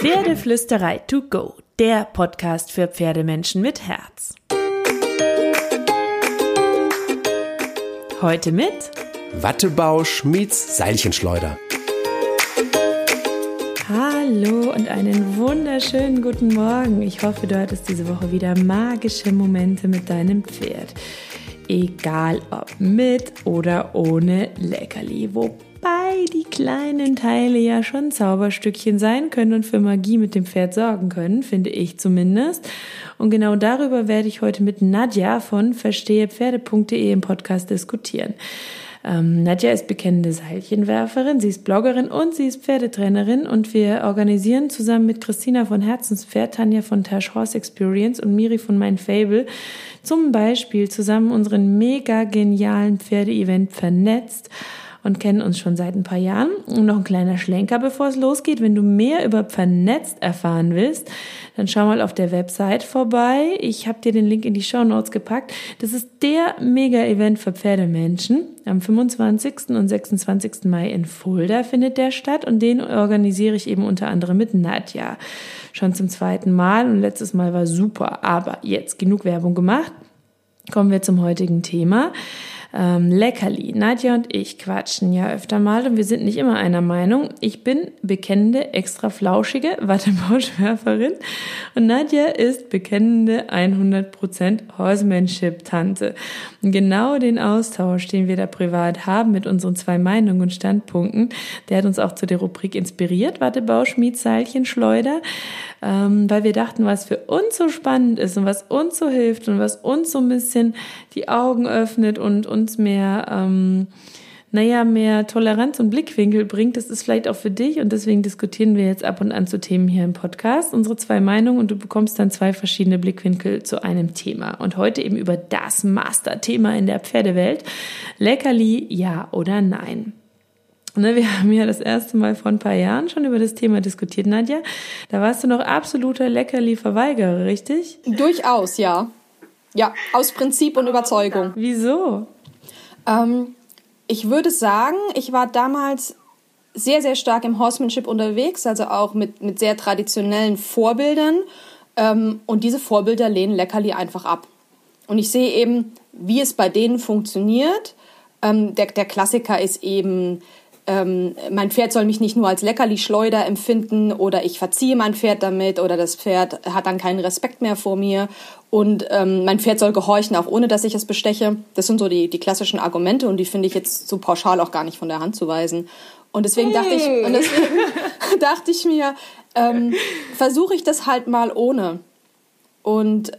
Pferdeflüsterei to go, der Podcast für Pferdemenschen mit Herz. Heute mit Wattebausch meets Seilchenschleuder. Hallo und einen wunderschönen guten Morgen. Ich hoffe, du hattest diese Woche wieder magische Momente mit deinem Pferd. Egal ob mit oder ohne Leckerli, wobei die kleinen Teile ja schon Zauberstückchen sein können und für Magie mit dem Pferd sorgen können, finde ich zumindest. Und genau darüber werde ich heute mit Nadja von verstehepferde.de im Podcast diskutieren. Nadja ist bekennende Seilchenwerferin, sie ist Bloggerin und sie ist Pferdetrainerin und wir organisieren zusammen mit Christina von Herzenspferd, Tanja von Tash Horse Experience und Miri von Mein Fable zum Beispiel zusammen unseren mega genialen Pferde-Event Vernetzt und kennen uns schon seit ein paar Jahren. Und noch ein kleiner Schlenker, bevor es losgeht. Wenn du mehr über Vernetzt erfahren willst, dann schau mal auf der Website vorbei. Ich habe dir den Link in die Shownotes gepackt. Das ist der Mega-Event für Pferdemenschen. Am 25. und 26. Mai in Fulda findet der statt und den organisiere ich eben unter anderem mit Nadja. Schon zum zweiten Mal und letztes Mal war super. Aber jetzt genug Werbung gemacht. Kommen wir zum heutigen Thema. Leckerli. Nadja und ich quatschen ja öfter mal und wir sind nicht immer einer Meinung. Ich bin bekennende, extra flauschige Wattebauschwerferin und Nadja ist bekennende 100% Horsemanship-Tante. Und genau den Austausch, den wir da privat haben mit unseren zwei Meinungen und Standpunkten, der hat uns auch zu der Rubrik inspiriert, Wattebausch meets Seilchenschleuder, weil wir dachten, was für uns so spannend ist und was uns so hilft und was uns so ein bisschen die Augen öffnet und uns mehr, mehr Toleranz und Blickwinkel bringt, das ist vielleicht auch für dich und deswegen diskutieren wir jetzt ab und an zu Themen hier im Podcast, unsere zwei Meinungen und du bekommst dann zwei verschiedene Blickwinkel zu einem Thema und heute eben über das Masterthema in der Pferdewelt, Leckerli, ja oder nein. Wir haben ja das erste Mal vor ein paar Jahren schon über das Thema diskutiert, Nadja. Da warst du noch absoluter Leckerli-Verweigerer, richtig? Durchaus, ja. Ja, aus Prinzip und Überzeugung. Wieso? Ich würde sagen, ich war damals sehr, sehr stark im Horsemanship unterwegs, also auch mit sehr traditionellen Vorbildern. Und diese Vorbilder lehnen Leckerli einfach ab. Und ich sehe eben, wie es bei denen funktioniert. Der Klassiker ist eben, mein Pferd soll mich nicht nur als Leckerli-Schleuder empfinden oder ich verziehe mein Pferd damit oder das Pferd hat dann keinen Respekt mehr vor mir und mein Pferd soll gehorchen, auch ohne dass ich es besteche. Das sind so die klassischen Argumente und die finde ich jetzt so pauschal auch gar nicht von der Hand zu weisen. Und deswegen dachte ich mir, versuche ich das halt mal ohne. Und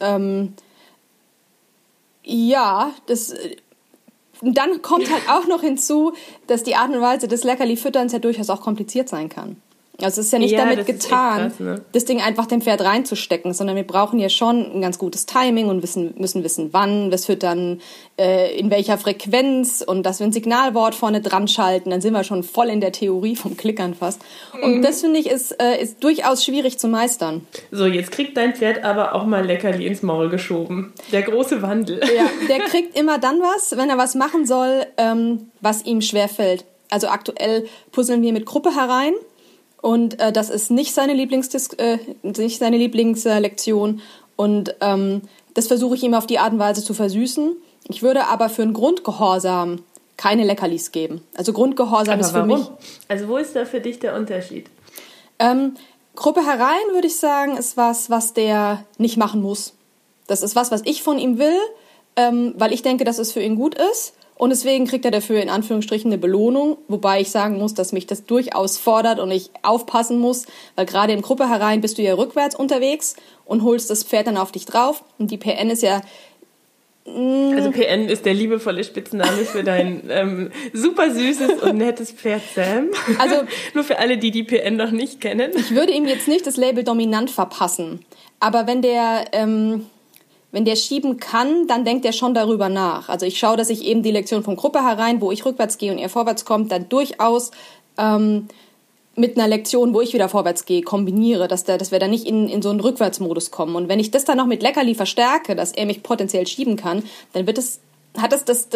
dann kommt halt auch noch hinzu, dass die Art und Weise des Leckerli-Fütterns ja durchaus auch kompliziert sein kann. Also es ist ja nicht damit getan, krass, ne? Das Ding einfach dem Pferd reinzustecken, sondern wir brauchen ja schon ein ganz gutes Timing und müssen wissen, wann wir es füttern, in welcher Frequenz und dass wir ein Signalwort vorne dran schalten, dann sind wir schon voll in der Theorie vom Klickern fast. Und das finde ich ist durchaus schwierig zu meistern. So, jetzt kriegt dein Pferd aber auch mal Leckerli ins Maul geschoben. Der große Wandel. Ja, der kriegt immer dann was, wenn er was machen soll, was ihm schwerfällt. Also aktuell puzzeln wir mit Gruppe herein. Und das ist nicht seine Lieblingslektion. Und das versuche ich ihm auf die Art und Weise zu versüßen. Ich würde aber für einen Grundgehorsam keine Leckerlis geben. Also Grundgehorsam ist für mich... Also wo ist da für dich der Unterschied? Gruppe herein, würde ich sagen, ist was der nicht machen muss. Das ist was ich von ihm will, weil ich denke, dass es für ihn gut ist. Und deswegen kriegt er dafür in Anführungsstrichen eine Belohnung, wobei ich sagen muss, dass mich das durchaus fordert und ich aufpassen muss, weil gerade in Gruppe herein bist du ja rückwärts unterwegs und holst das Pferd dann auf dich drauf und die PN ist ja... Also PN ist der liebevolle Spitzname für dein super süßes und nettes Pferd Sam. Also nur für alle, die PN noch nicht kennen. Ich würde ihm jetzt nicht das Label dominant verpassen, aber wenn der schieben kann, dann denkt er schon darüber nach. Also ich schaue, dass ich eben die Lektion von Gruppe herein, wo ich rückwärts gehe und er vorwärts kommt, dann durchaus mit einer Lektion, wo ich wieder vorwärts gehe, kombiniere, dass wir da nicht in so einen Rückwärtsmodus kommen. Und wenn ich das dann noch mit Leckerli verstärke, dass er mich potenziell schieben kann, dann hat das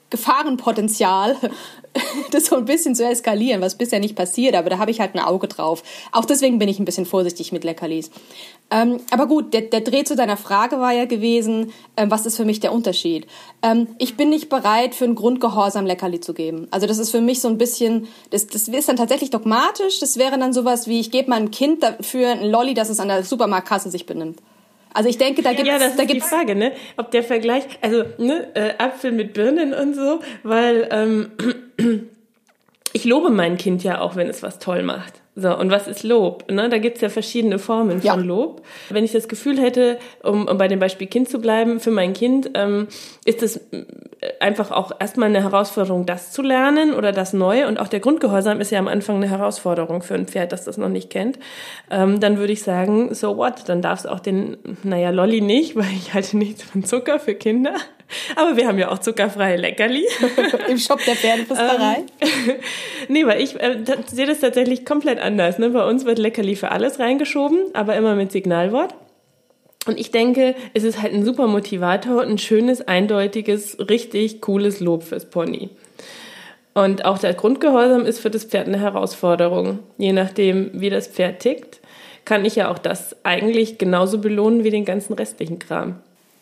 Gefahrenpotenzial, das so ein bisschen zu eskalieren, was bisher nicht passiert, aber da habe ich halt ein Auge drauf. Auch deswegen bin ich ein bisschen vorsichtig mit Leckerlis. Aber gut, der Dreh zu deiner Frage war ja gewesen, was ist für mich der Unterschied? Ich bin nicht bereit, für einen Grundgehorsam Leckerli zu geben. Also das ist für mich so ein bisschen, das ist dann tatsächlich dogmatisch, das wäre dann sowas wie, ich gebe meinem Kind dafür ein Lolli, dass es an der Supermarktkasse sich benimmt. Also ich denke, da gibt's... Ja, das ist die Frage, ne? Ob der Vergleich, also Apfel mit Birnen und so, weil ich lobe mein Kind ja auch, wenn es was toll macht. So, und was ist Lob? Ne? Da gibt's ja verschiedene Formen von Lob. Wenn ich das Gefühl hätte, um bei dem Beispiel Kind zu bleiben, für mein Kind ist es einfach auch erstmal eine Herausforderung, das zu lernen oder das Neue. Und auch der Grundgehorsam ist ja am Anfang eine Herausforderung für ein Pferd, das das noch nicht kennt. Dann würde ich sagen, so what? Dann darf es auch Lolli nicht, weil ich halte nichts von Zucker für Kinder. Aber wir haben ja auch zuckerfreie Leckerli. Im Shop der Pferdepisterei. Nee, weil ich sehe das tatsächlich komplett anders. Ne? Bei uns wird Leckerli für alles reingeschoben, aber immer mit Signalwort. Und ich denke, es ist halt ein super Motivator, ein schönes, eindeutiges, richtig cooles Lob fürs Pony. Und auch der Grundgehorsam ist für das Pferd eine Herausforderung. Je nachdem, wie das Pferd tickt, kann ich ja auch das eigentlich genauso belohnen wie den ganzen restlichen Kram.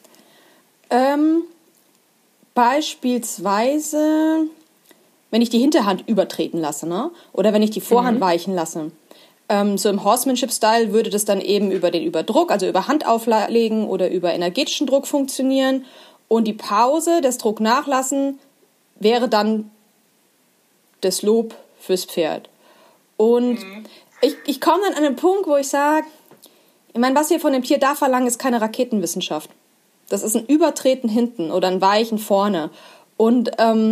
Beispielsweise, wenn ich die Hinterhand übertreten lasse, ne? Oder wenn ich die Vorhand weichen lasse. So im Horsemanship-Style würde das dann eben über den Überdruck, also über Handauflegen oder über energetischen Druck funktionieren. Und die Pause, das Druck nachlassen, wäre dann das Lob fürs Pferd. Und ich komme dann an einen Punkt, wo ich sage, ich meine, was wir von dem Tier da verlangen, ist keine Raketenwissenschaft. Das ist ein Übertreten hinten oder ein Weichen vorne. Und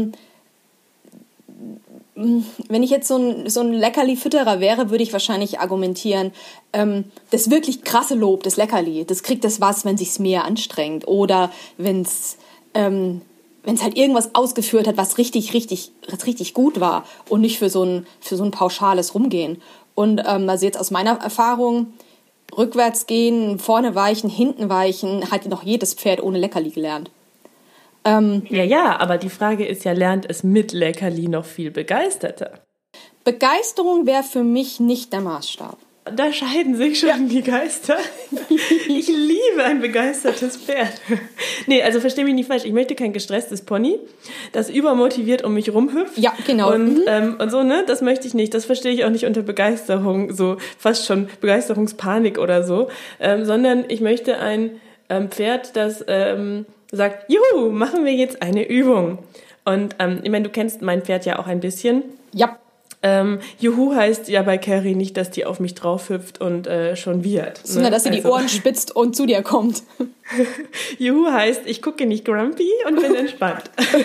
wenn ich jetzt so ein Leckerli-Fütterer wäre, würde ich wahrscheinlich argumentieren, das wirklich krasse Lob, das Leckerli, das kriegt das was, wenn sich's mehr anstrengt. Oder wenn's halt irgendwas ausgeführt hat, was richtig gut war und nicht für so ein pauschales Rumgehen. Und also jetzt aus meiner Erfahrung, rückwärts gehen, vorne weichen, hinten weichen, hat noch jedes Pferd ohne Leckerli gelernt. Ja, aber die Frage ist ja, lernt es mit Leckerli noch viel begeisterter? Begeisterung wäre für mich nicht der Maßstab. Da scheiden sich schon die Geister. Ich liebe ein begeistertes Pferd. Nee, also versteh mich nicht falsch. Ich möchte kein gestresstes Pony, das übermotiviert um mich rumhüpft. Ja, genau. Und so, ne? Das möchte ich nicht. Das verstehe ich auch nicht unter Begeisterung, so fast schon Begeisterungspanik oder so. Sondern ich möchte ein Pferd, das sagt, juhu, machen wir jetzt eine Übung. Und ich meine, du kennst mein Pferd ja auch ein bisschen. Ja. Juhu heißt ja bei Carrie nicht, dass die auf mich drauf hüpft und schon wiehert. Sondern, dass sie die Ohren spitzt und zu dir kommt. Juhu heißt, ich gucke nicht grumpy und bin entspannt.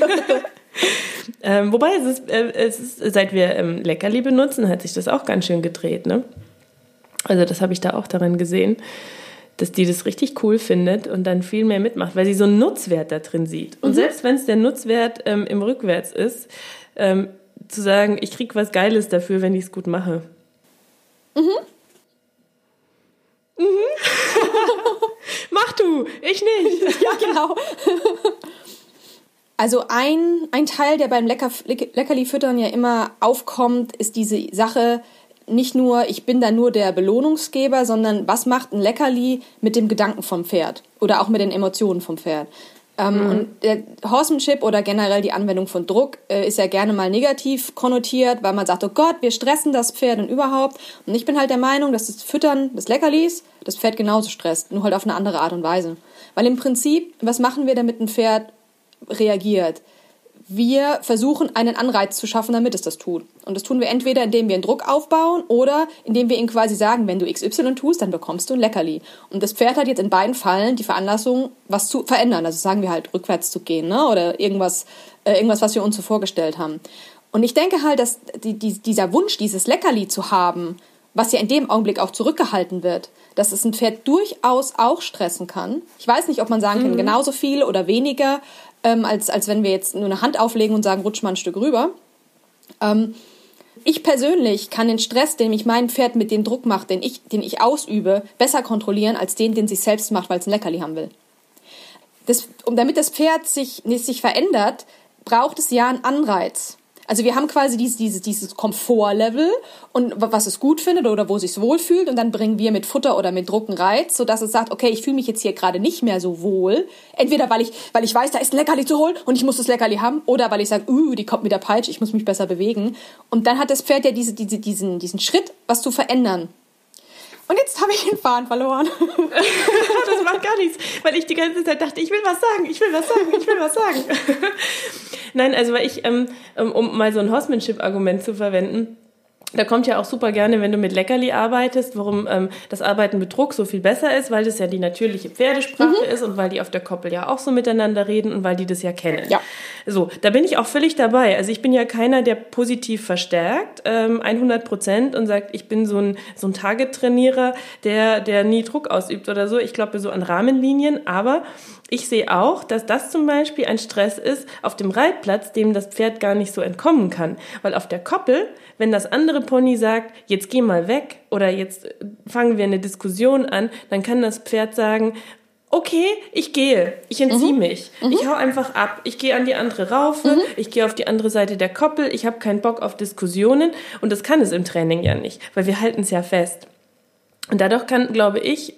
Wobei es ist, seit wir Leckerli benutzen, hat sich das auch ganz schön gedreht, ne? Also das habe ich da auch daran gesehen, dass die das richtig cool findet und dann viel mehr mitmacht, weil sie so einen Nutzwert da drin sieht. Und selbst wenn es der Nutzwert im Rückwärts ist, zu sagen, ich krieg was Geiles dafür, wenn ich es gut mache. Mach du, ich nicht. Ja, genau. Also ein Teil, der beim Leckerli-Füttern ja immer aufkommt, ist diese Sache, nicht nur, ich bin da nur der Belohnungsgeber, sondern was macht ein Leckerli mit dem Gedanken vom Pferd oder auch mit den Emotionen vom Pferd. Und der Horsemanship oder generell die Anwendung von Druck ist ja gerne mal negativ konnotiert, weil man sagt, oh Gott, wir stressen das Pferd und überhaupt. Und ich bin halt der Meinung, dass das Füttern des Leckerlis das Pferd genauso stresst, nur halt auf eine andere Art und Weise. Weil im Prinzip, was machen wir, damit ein Pferd reagiert? Wir versuchen, einen Anreiz zu schaffen, damit es das tut. Und das tun wir entweder, indem wir einen Druck aufbauen oder indem wir ihm quasi sagen, wenn du XY tust, dann bekommst du ein Leckerli. Und das Pferd hat jetzt in beiden Fällen die Veranlassung, was zu verändern. Also sagen wir halt, rückwärts zu gehen, ne? Oder irgendwas, was wir uns so vorgestellt haben. Und ich denke halt, dass dieser Wunsch, dieses Leckerli zu haben, was ja in dem Augenblick auch zurückgehalten wird, dass es ein Pferd durchaus auch stressen kann. Ich weiß nicht, ob man sagen kann, genauso viel oder weniger, als wenn wir jetzt nur eine Hand auflegen und sagen, rutsch mal ein Stück rüber. Ich persönlich kann den Stress, den mich mein Pferd mit dem Druck macht, den ich ausübe, besser kontrollieren, als den sich selbst macht, weil es ein Leckerli haben will. Damit das Pferd sich verändert, braucht es ja einen Anreiz. Also wir haben quasi dieses Komfortlevel und was es gut findet oder wo es sich wohlfühlt und dann bringen wir mit Futter oder mit Druck einen Reiz, sodass es sagt, okay, ich fühle mich jetzt hier gerade nicht mehr so wohl. Entweder weil ich weiß, da ist ein Leckerli zu holen und ich muss das Leckerli haben, oder weil ich sage, die kommt mit der Peitsche, ich muss mich besser bewegen. Und dann hat das Pferd ja diesen Schritt, was zu verändern. Und jetzt habe ich den Faden verloren. Das macht gar nichts, weil ich die ganze Zeit dachte, ich will was sagen. Nein, also weil ich, um mal so ein Horsemanship-Argument zu verwenden, da kommt ja auch super gerne, wenn du mit Leckerli arbeitest, warum das Arbeiten mit Druck so viel besser ist, weil das ja die natürliche Pferdesprache ist und weil die auf der Koppel ja auch so miteinander reden und weil die das ja kennen. Ja. So, da bin ich auch völlig dabei. Also ich bin ja keiner, der positiv verstärkt, 100% und sagt, ich bin so ein Target-Trainierer, der nie Druck ausübt oder so. Ich glaube so an Rahmenlinien, aber ich sehe auch, dass das zum Beispiel ein Stress ist auf dem Reitplatz, dem das Pferd gar nicht so entkommen kann. Weil auf der Koppel, wenn das andere Pony sagt, jetzt geh mal weg oder jetzt fangen wir eine Diskussion an, dann kann das Pferd sagen, okay, ich gehe, ich entziehe mich, ich hau einfach ab, ich gehe an die andere Raufe, ich gehe auf die andere Seite der Koppel, ich habe keinen Bock auf Diskussionen und das kann es im Training ja nicht, weil wir halten es ja fest. Und dadurch kann, glaube ich,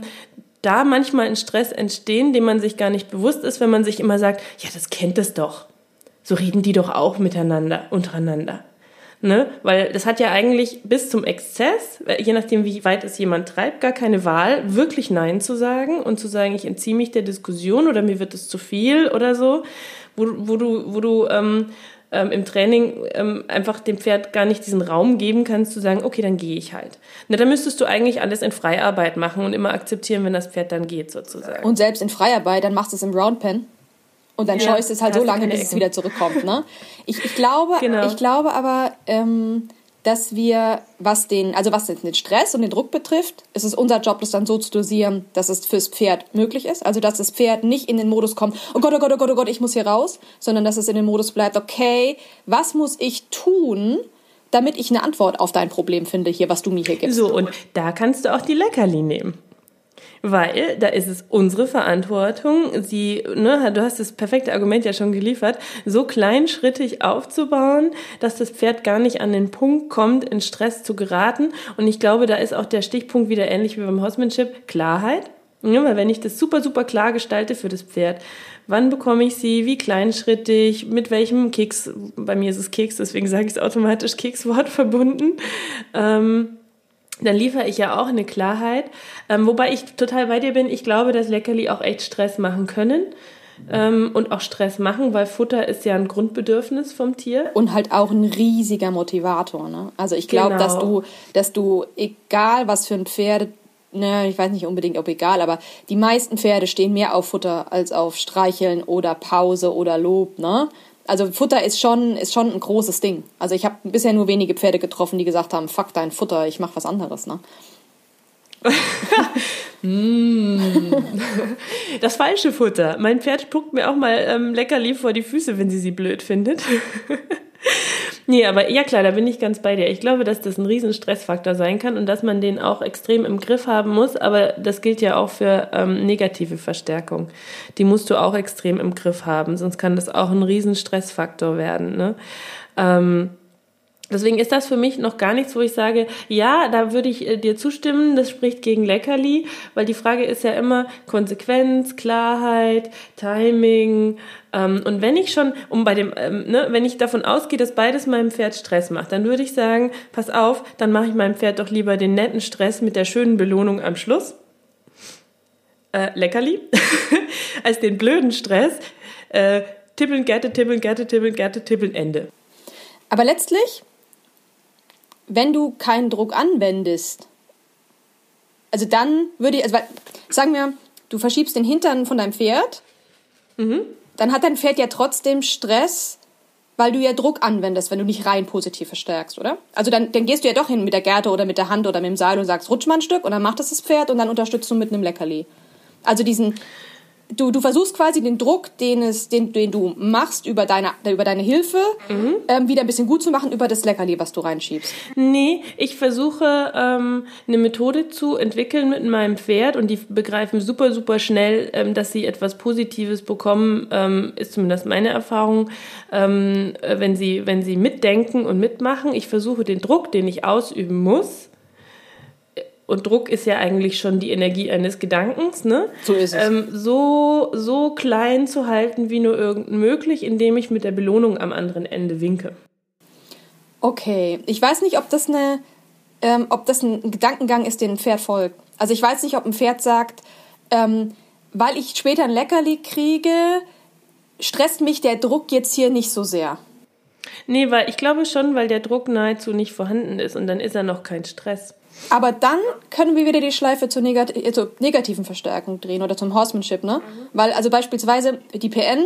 da manchmal ein Stress entstehen, dem man sich gar nicht bewusst ist, wenn man sich immer sagt, ja, das kennt es doch. So reden die doch auch untereinander. Ne? Weil das hat ja eigentlich bis zum Exzess, je nachdem wie weit es jemand treibt, gar keine Wahl, wirklich Nein zu sagen und zu sagen, ich entziehe mich der Diskussion oder mir wird es zu viel oder so, wo du im Training einfach dem Pferd gar nicht diesen Raum geben kannst, zu sagen, okay, dann gehe ich halt. Na, dann müsstest du eigentlich alles in Freiarbeit machen und immer akzeptieren, wenn das Pferd dann geht, sozusagen. Und selbst in Freiarbeit, dann machst du es im Roundpen und dann scheust es halt so lange, bis es wieder zurückkommt. Ne? Ich glaube aber, dass wir, was den Stress und den Druck betrifft, ist es unser Job, das dann so zu dosieren, dass es fürs Pferd möglich ist. Also, dass das Pferd nicht in den Modus kommt, oh Gott, oh Gott, oh Gott, oh Gott, ich muss hier raus, sondern dass es in den Modus bleibt, okay, was muss ich tun, damit ich eine Antwort auf dein Problem finde, hier, was du mir hier gibst. So, und da kannst du auch die Leckerli nehmen. Weil da ist es unsere Verantwortung, du hast das perfekte Argument ja schon geliefert, so kleinschrittig aufzubauen, dass das Pferd gar nicht an den Punkt kommt, in Stress zu geraten. Und ich glaube, da ist auch der Stichpunkt wieder ähnlich wie beim Horsemanship, Klarheit. Ja, weil wenn ich das super, super klar gestalte für das Pferd, wann bekomme ich sie, wie kleinschrittig, mit welchem Keks, bei mir ist es Keks, deswegen sage ich es automatisch Kekswort verbunden, dann liefere ich ja auch eine Klarheit. Wobei ich total bei dir bin. Ich glaube, dass Leckerli auch echt Stress machen können. Und auch Stress machen, weil Futter ist ja ein Grundbedürfnis vom Tier. Und halt auch ein riesiger Motivator. Ne? Also ich glaube, dass du, egal was für ein Pferd, ich weiß nicht unbedingt, ob egal, aber die meisten Pferde stehen mehr auf Futter als auf Streicheln oder Pause oder Lob, ne? Also Futter ist schon ein großes Ding. Also ich habe bisher nur wenige Pferde getroffen, die gesagt haben, fuck dein Futter, ich mach was anderes, ne? Das falsche Futter. Mein Pferd spuckt mir auch mal Leckerli vor die Füße, wenn sie blöd findet. Nee, aber ja klar, da bin ich ganz bei dir. Ich glaube, dass das ein riesen Stressfaktor sein kann und dass man den auch extrem im Griff haben muss, aber das gilt ja auch für negative Verstärkung. Die musst du auch extrem im Griff haben, sonst kann das auch ein riesen Stressfaktor werden, ne? Deswegen ist das für mich noch gar nichts, wo ich sage, ja, da würde ich dir zustimmen, das spricht gegen Leckerli, weil die Frage ist ja immer Konsequenz, Klarheit, Timing, und wenn ich schon, wenn ich davon ausgehe, dass beides meinem Pferd Stress macht, dann würde ich sagen, pass auf, dann mache ich meinem Pferd doch lieber den netten Stress mit der schönen Belohnung am Schluss, Leckerli, als den blöden Stress, tippeln, Gerte, tippeln, Gerte, tippeln, Gerte, tippeln, Ende. Aber letztlich, wenn du keinen Druck anwendest, also dann sagen wir, du verschiebst den Hintern von deinem Pferd, dann hat dein Pferd ja trotzdem Stress, weil du ja Druck anwendest, wenn du nicht rein positiv verstärkst, oder? Also dann gehst du ja doch hin mit der Gerte oder mit der Hand oder mit dem Seil und sagst, rutsch mal ein Stück und dann macht das Pferd und dann unterstützt du mit einem Leckerli. Also du versuchst quasi den Druck, den du machst über deine Hilfe, wieder ein bisschen gut zu machen über das Leckerli, was du reinschiebst. Nee, ich versuche eine Methode zu entwickeln mit meinem Pferd und die begreifen super, super schnell, dass sie etwas Positives bekommen, ist zumindest meine Erfahrung, wenn sie mitdenken und mitmachen. Ich versuche den Druck, den ich ausüben muss, und Druck ist ja eigentlich schon die Energie eines Gedankens, ne? So ist es. So klein zu halten wie nur irgend möglich, indem ich mit der Belohnung am anderen Ende winke. Okay, ich weiß nicht, ob das ein Gedankengang ist, den ein Pferd folgt. Also ich weiß nicht, ob ein Pferd sagt, weil ich später ein Leckerli kriege, stresst mich der Druck jetzt hier nicht so sehr. Nee, weil ich glaube schon, weil der Druck nahezu nicht vorhanden ist und dann ist er noch kein Stress. Aber dann können wir wieder die Schleife zur negativen Verstärkung drehen oder zum Horsemanship, ne? Weil also beispielsweise die PN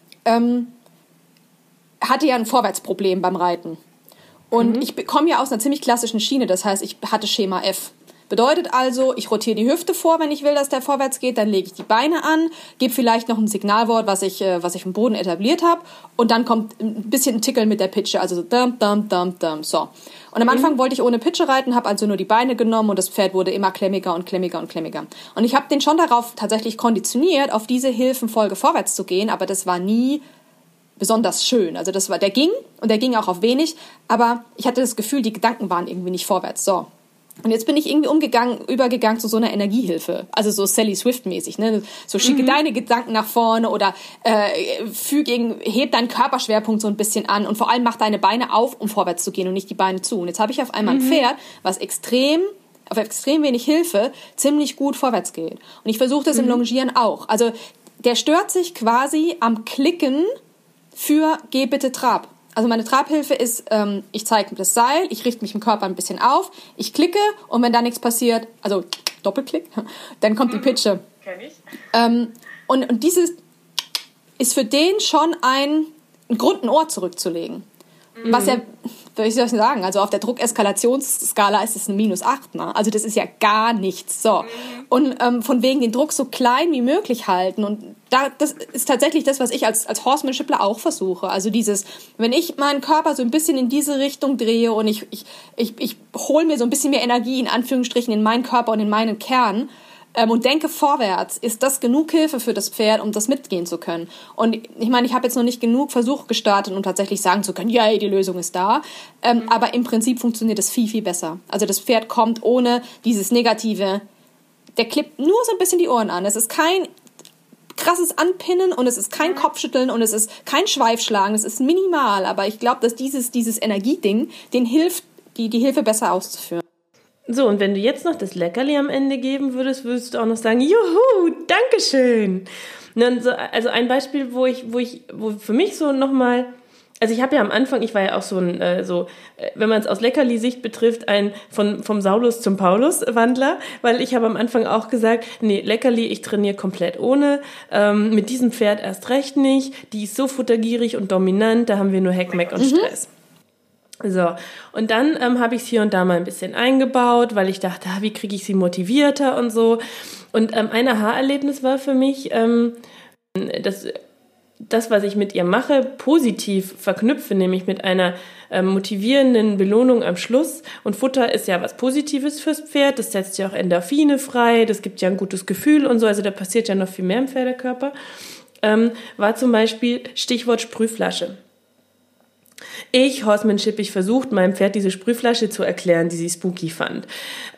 hatte ja ein Vorwärtsproblem beim Reiten. Und ich komme ja aus einer ziemlich klassischen Schiene, das heißt, ich hatte Schema F. Bedeutet also, ich rotiere die Hüfte vor, wenn ich will, dass der vorwärts geht, dann lege ich die Beine an, gebe vielleicht noch ein Signalwort, was ich im Boden etabliert habe, und dann kommt ein bisschen ein Tickeln mit der Pitsche, also so dum, dum, dum, dum, so. Und am Anfang wollte ich ohne Pitsche reiten, habe also nur die Beine genommen und das Pferd wurde immer klemmiger und klemmiger und klemmiger. Und ich habe den schon darauf tatsächlich konditioniert, auf diese Hilfenfolge vorwärts zu gehen, aber das war nie besonders schön. Also der ging auch auf wenig, aber ich hatte das Gefühl, die Gedanken waren irgendwie nicht vorwärts, so. Und jetzt bin ich irgendwie übergegangen zu so einer Energiehilfe. Also so Sally Swift-mäßig, ne? So schicke deine Gedanken nach vorne oder heb deinen Körperschwerpunkt so ein bisschen an und vor allem mach deine Beine auf, um vorwärts zu gehen und nicht die Beine zu. Und jetzt habe ich auf einmal ein Pferd, was auf extrem wenig Hilfe ziemlich gut vorwärts geht. Und ich versuche das im Longieren auch. Also der stört sich quasi am Klicken für Geh bitte Trab. Also meine Trabhilfe ist, ich zeige das Seil, ich richte mich im Körper ein bisschen auf, ich klicke und wenn da nichts passiert, also Doppelklick, dann kommt die Pitsche. Kenn ich. Und dieses ist für den schon ein Grund, ein Ohr zurückzulegen. Was ja, wie soll ich sagen, also auf der Druckeskalationsskala ist es eine -8, ne? Also das ist ja gar nichts. So. Und von wegen den Druck so klein wie möglich halten. Und das ist tatsächlich das, was ich als Horsemanshipler auch versuche. Also wenn ich meinen Körper so ein bisschen in diese Richtung drehe und ich hole mir so ein bisschen mehr Energie, in Anführungsstrichen, in meinen Körper und in meinen Kern, und denke vorwärts, ist das genug Hilfe für das Pferd, um das mitgehen zu können. Und ich meine, ich habe jetzt noch nicht genug Versuche gestartet, um tatsächlich sagen zu können, ja, die Lösung ist da. Aber im Prinzip funktioniert das viel, viel besser. Also das Pferd kommt ohne dieses Negative, der klippt nur so ein bisschen die Ohren an. Es ist kein krasses Anpinnen und es ist kein Kopfschütteln und es ist kein Schweifschlagen, es ist minimal. Aber ich glaube, dass dieses Energieding, den hilft, die Hilfe besser auszuführen. So, und wenn du jetzt noch das Leckerli am Ende geben würdest du auch noch sagen, juhu, Dankeschön. Also ein Beispiel, wo für mich so nochmal, also ich habe ja am Anfang, ich war ja auch so wenn man es aus Leckerli-Sicht betrifft, ein vom Saulus zum Paulus-Wandler, weil ich habe am Anfang auch gesagt, nee, Leckerli, ich trainiere komplett ohne, mit diesem Pferd erst recht nicht, die ist so futtergierig und dominant, da haben wir nur Heckmeck und Stress. So, und dann habe ich es hier und da mal ein bisschen eingebaut, weil ich dachte, wie kriege ich sie motivierter und so. Und ein Aha-Erlebnis war für mich, dass das, was ich mit ihr mache, positiv verknüpfe, nämlich mit einer motivierenden Belohnung am Schluss. Und Futter ist ja was Positives fürs Pferd, das setzt ja auch Endorphine frei, das gibt ja ein gutes Gefühl und so, also da passiert ja noch viel mehr im Pferdekörper, war zum Beispiel Stichwort Sprühflasche. Ich versucht, meinem Pferd diese Sprühflasche zu erklären, die sie spooky fand.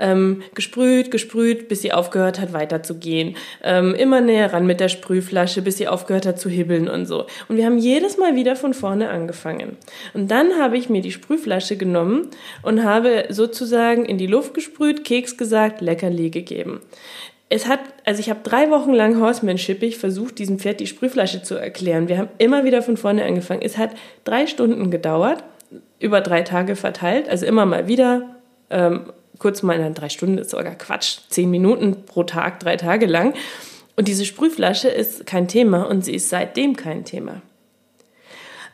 Gesprüht, bis sie aufgehört hat, weiterzugehen. Immer näher ran mit der Sprühflasche, bis sie aufgehört hat zu hibbeln und so. Und wir haben jedes Mal wieder von vorne angefangen. Und dann habe ich mir die Sprühflasche genommen und habe sozusagen in die Luft gesprüht, Keks gesagt, Leckerli gegeben. Ich habe 3 Wochen lang horsemanshipig versucht, diesem Pferd die Sprühflasche zu erklären. Wir haben immer wieder von vorne angefangen. Es hat 3 Stunden gedauert, über 3 Tage verteilt, also immer mal wieder, kurz mal in 3 Stunden ist sogar Quatsch, 10 Minuten pro Tag, 3 Tage lang. Und diese Sprühflasche ist kein Thema und sie ist seitdem kein Thema.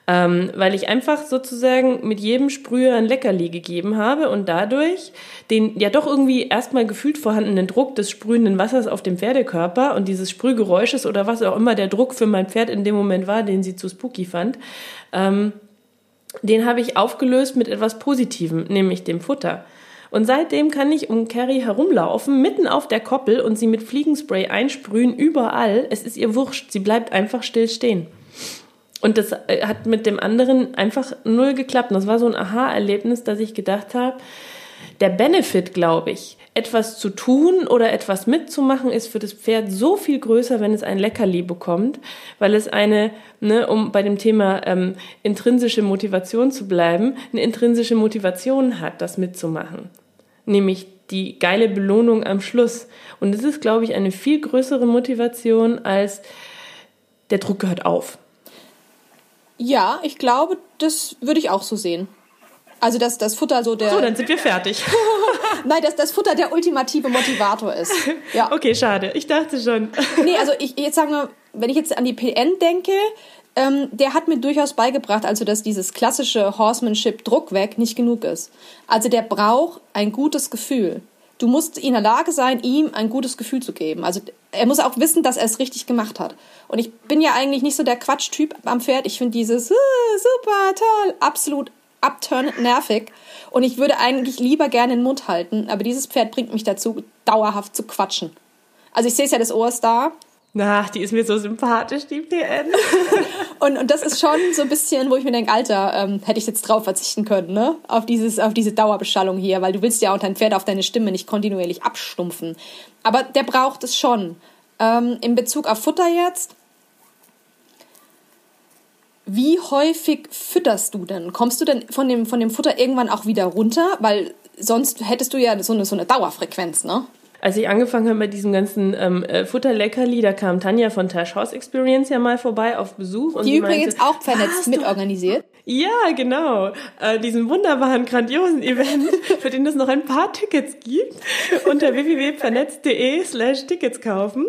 weil ich einfach sozusagen mit jedem Sprüher ein Leckerli gegeben habe und dadurch den ja doch irgendwie erstmal gefühlt vorhandenen Druck des sprühenden Wassers auf dem Pferdekörper und dieses Sprühgeräusches oder was auch immer der Druck für mein Pferd in dem Moment war, den sie zu spooky fand, den habe ich aufgelöst mit etwas Positivem, nämlich dem Futter. Und seitdem kann ich um Carrie herumlaufen, mitten auf der Koppel und sie mit Fliegenspray einsprühen, überall. Es ist ihr wurscht, sie bleibt einfach still stehen. Und das hat mit dem anderen einfach null geklappt. Und das war so ein Aha-Erlebnis, dass ich gedacht habe, der Benefit, glaube ich, etwas zu tun oder etwas mitzumachen, ist für das Pferd so viel größer, wenn es ein Leckerli bekommt, weil es um bei dem Thema intrinsische Motivation zu bleiben, eine intrinsische Motivation hat, das mitzumachen. Nämlich die geile Belohnung am Schluss. Und das ist, glaube ich, eine viel größere Motivation als der Druck gehört auf. Ja, ich glaube, das würde ich auch so sehen. Also, dass das Futter so der... So, dann sind wir fertig. Nein, dass das Futter der ultimative Motivator ist. Ja. Okay, schade. Ich dachte schon. Nee, also jetzt sagen wir, wenn ich jetzt an die PN denke, der hat mir durchaus beigebracht, also dass dieses klassische Horsemanship Druck weg nicht genug ist. Also der braucht ein gutes Gefühl. Du musst in der Lage sein, ihm ein gutes Gefühl zu geben. Also er muss auch wissen, dass er es richtig gemacht hat. Und ich bin ja eigentlich nicht so der Quatschtyp am Pferd. Ich finde dieses super, toll, absolut abturnend nervig. Und ich würde eigentlich lieber gerne den Mund halten. Aber dieses Pferd bringt mich dazu, dauerhaft zu quatschen. Also ich sehe es ja, das Ohr ist da. Ach, die ist mir so sympathisch, die PN. und das ist schon so ein bisschen, wo ich mir denke, Alter, hätte ich jetzt drauf verzichten können, ne? Auf diese Dauerbeschallung hier, weil du willst ja auch dein Pferd auf deine Stimme nicht kontinuierlich abstumpfen. Aber der braucht es schon. In Bezug auf Futter jetzt, wie häufig fütterst du denn? Kommst du denn von dem Futter irgendwann auch wieder runter? Weil sonst hättest du ja so eine Dauerfrequenz, ne? Als ich angefangen habe mit diesem ganzen Futterleckerli, da kam Tanja von Tash Horse Experience ja mal vorbei auf Besuch. Und die übrigens auch vernetzt mitorganisiert. Ja, genau. Diesen wunderbaren, grandiosen Event, für den es noch ein paar Tickets gibt, unter www.vernetzt.de/Tickets kaufen.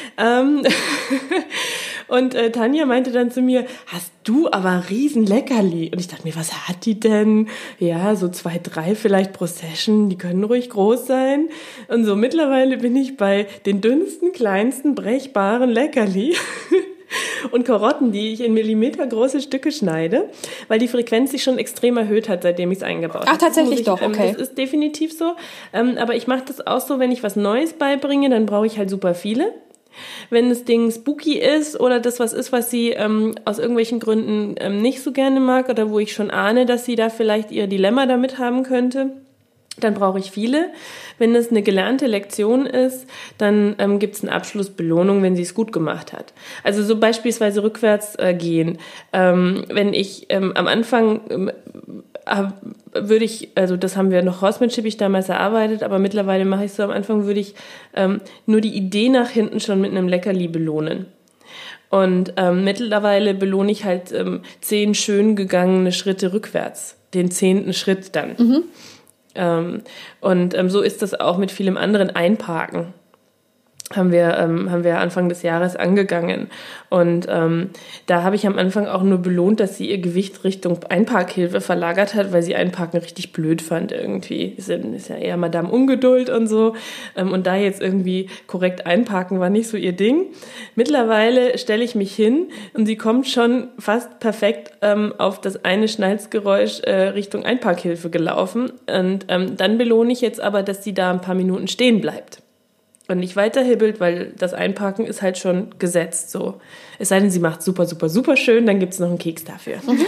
Und Tanja meinte dann zu mir, hast du aber riesen Leckerli. Und ich dachte mir, was hat die denn? Ja, so 2, 3 vielleicht pro Session, die können ruhig groß sein. Und so mittlerweile bin ich bei den dünnsten, kleinsten, brechbaren Leckerli und Karotten, die ich in millimetergroße Stücke schneide, weil die Frequenz sich schon extrem erhöht hat, seitdem ich es eingebaut habe. Ach, tatsächlich doch, okay. Das ist definitiv so. Aber ich mache das auch so, wenn ich was Neues beibringe, dann brauche ich halt super viele. Wenn das Ding spooky ist oder das was ist, was sie aus irgendwelchen Gründen nicht so gerne mag oder wo ich schon ahne, dass sie da vielleicht ihr Dilemma damit haben könnte, dann brauche ich viele. Wenn es eine gelernte Lektion ist, dann gibt es eine Abschlussbelohnung, wenn sie es gut gemacht hat. Also so beispielsweise rückwärts gehen. Wenn ich am Anfang würde ich, also das haben wir noch Horsemanship ich damals erarbeitet, aber mittlerweile mache ich so, am Anfang würde ich nur die Idee nach hinten schon mit einem Leckerli belohnen. Und mittlerweile belohne ich halt 10 schön gegangene Schritte rückwärts, den 10. Schritt dann. Mhm. Und so ist das auch mit vielem anderen Einparken. Haben wir Anfang des Jahres angegangen. Und da habe ich am Anfang auch nur belohnt, dass sie ihr Gewicht Richtung Einparkhilfe verlagert hat, weil sie Einparken richtig blöd fand irgendwie. Ist ja eher Madame Ungeduld und so. Und da jetzt irgendwie korrekt einparken war nicht so ihr Ding. Mittlerweile stelle ich mich hin und sie kommt schon fast perfekt auf das eine Schnalzgeräusch Richtung Einparkhilfe gelaufen. Und dann belohne ich jetzt aber, dass sie da ein paar Minuten stehen bleibt. Und nicht weiterhibbelt, weil das Einparken ist halt schon gesetzt so. Es sei denn, sie macht super, super, super schön, dann gibt's noch einen Keks dafür. Mhm.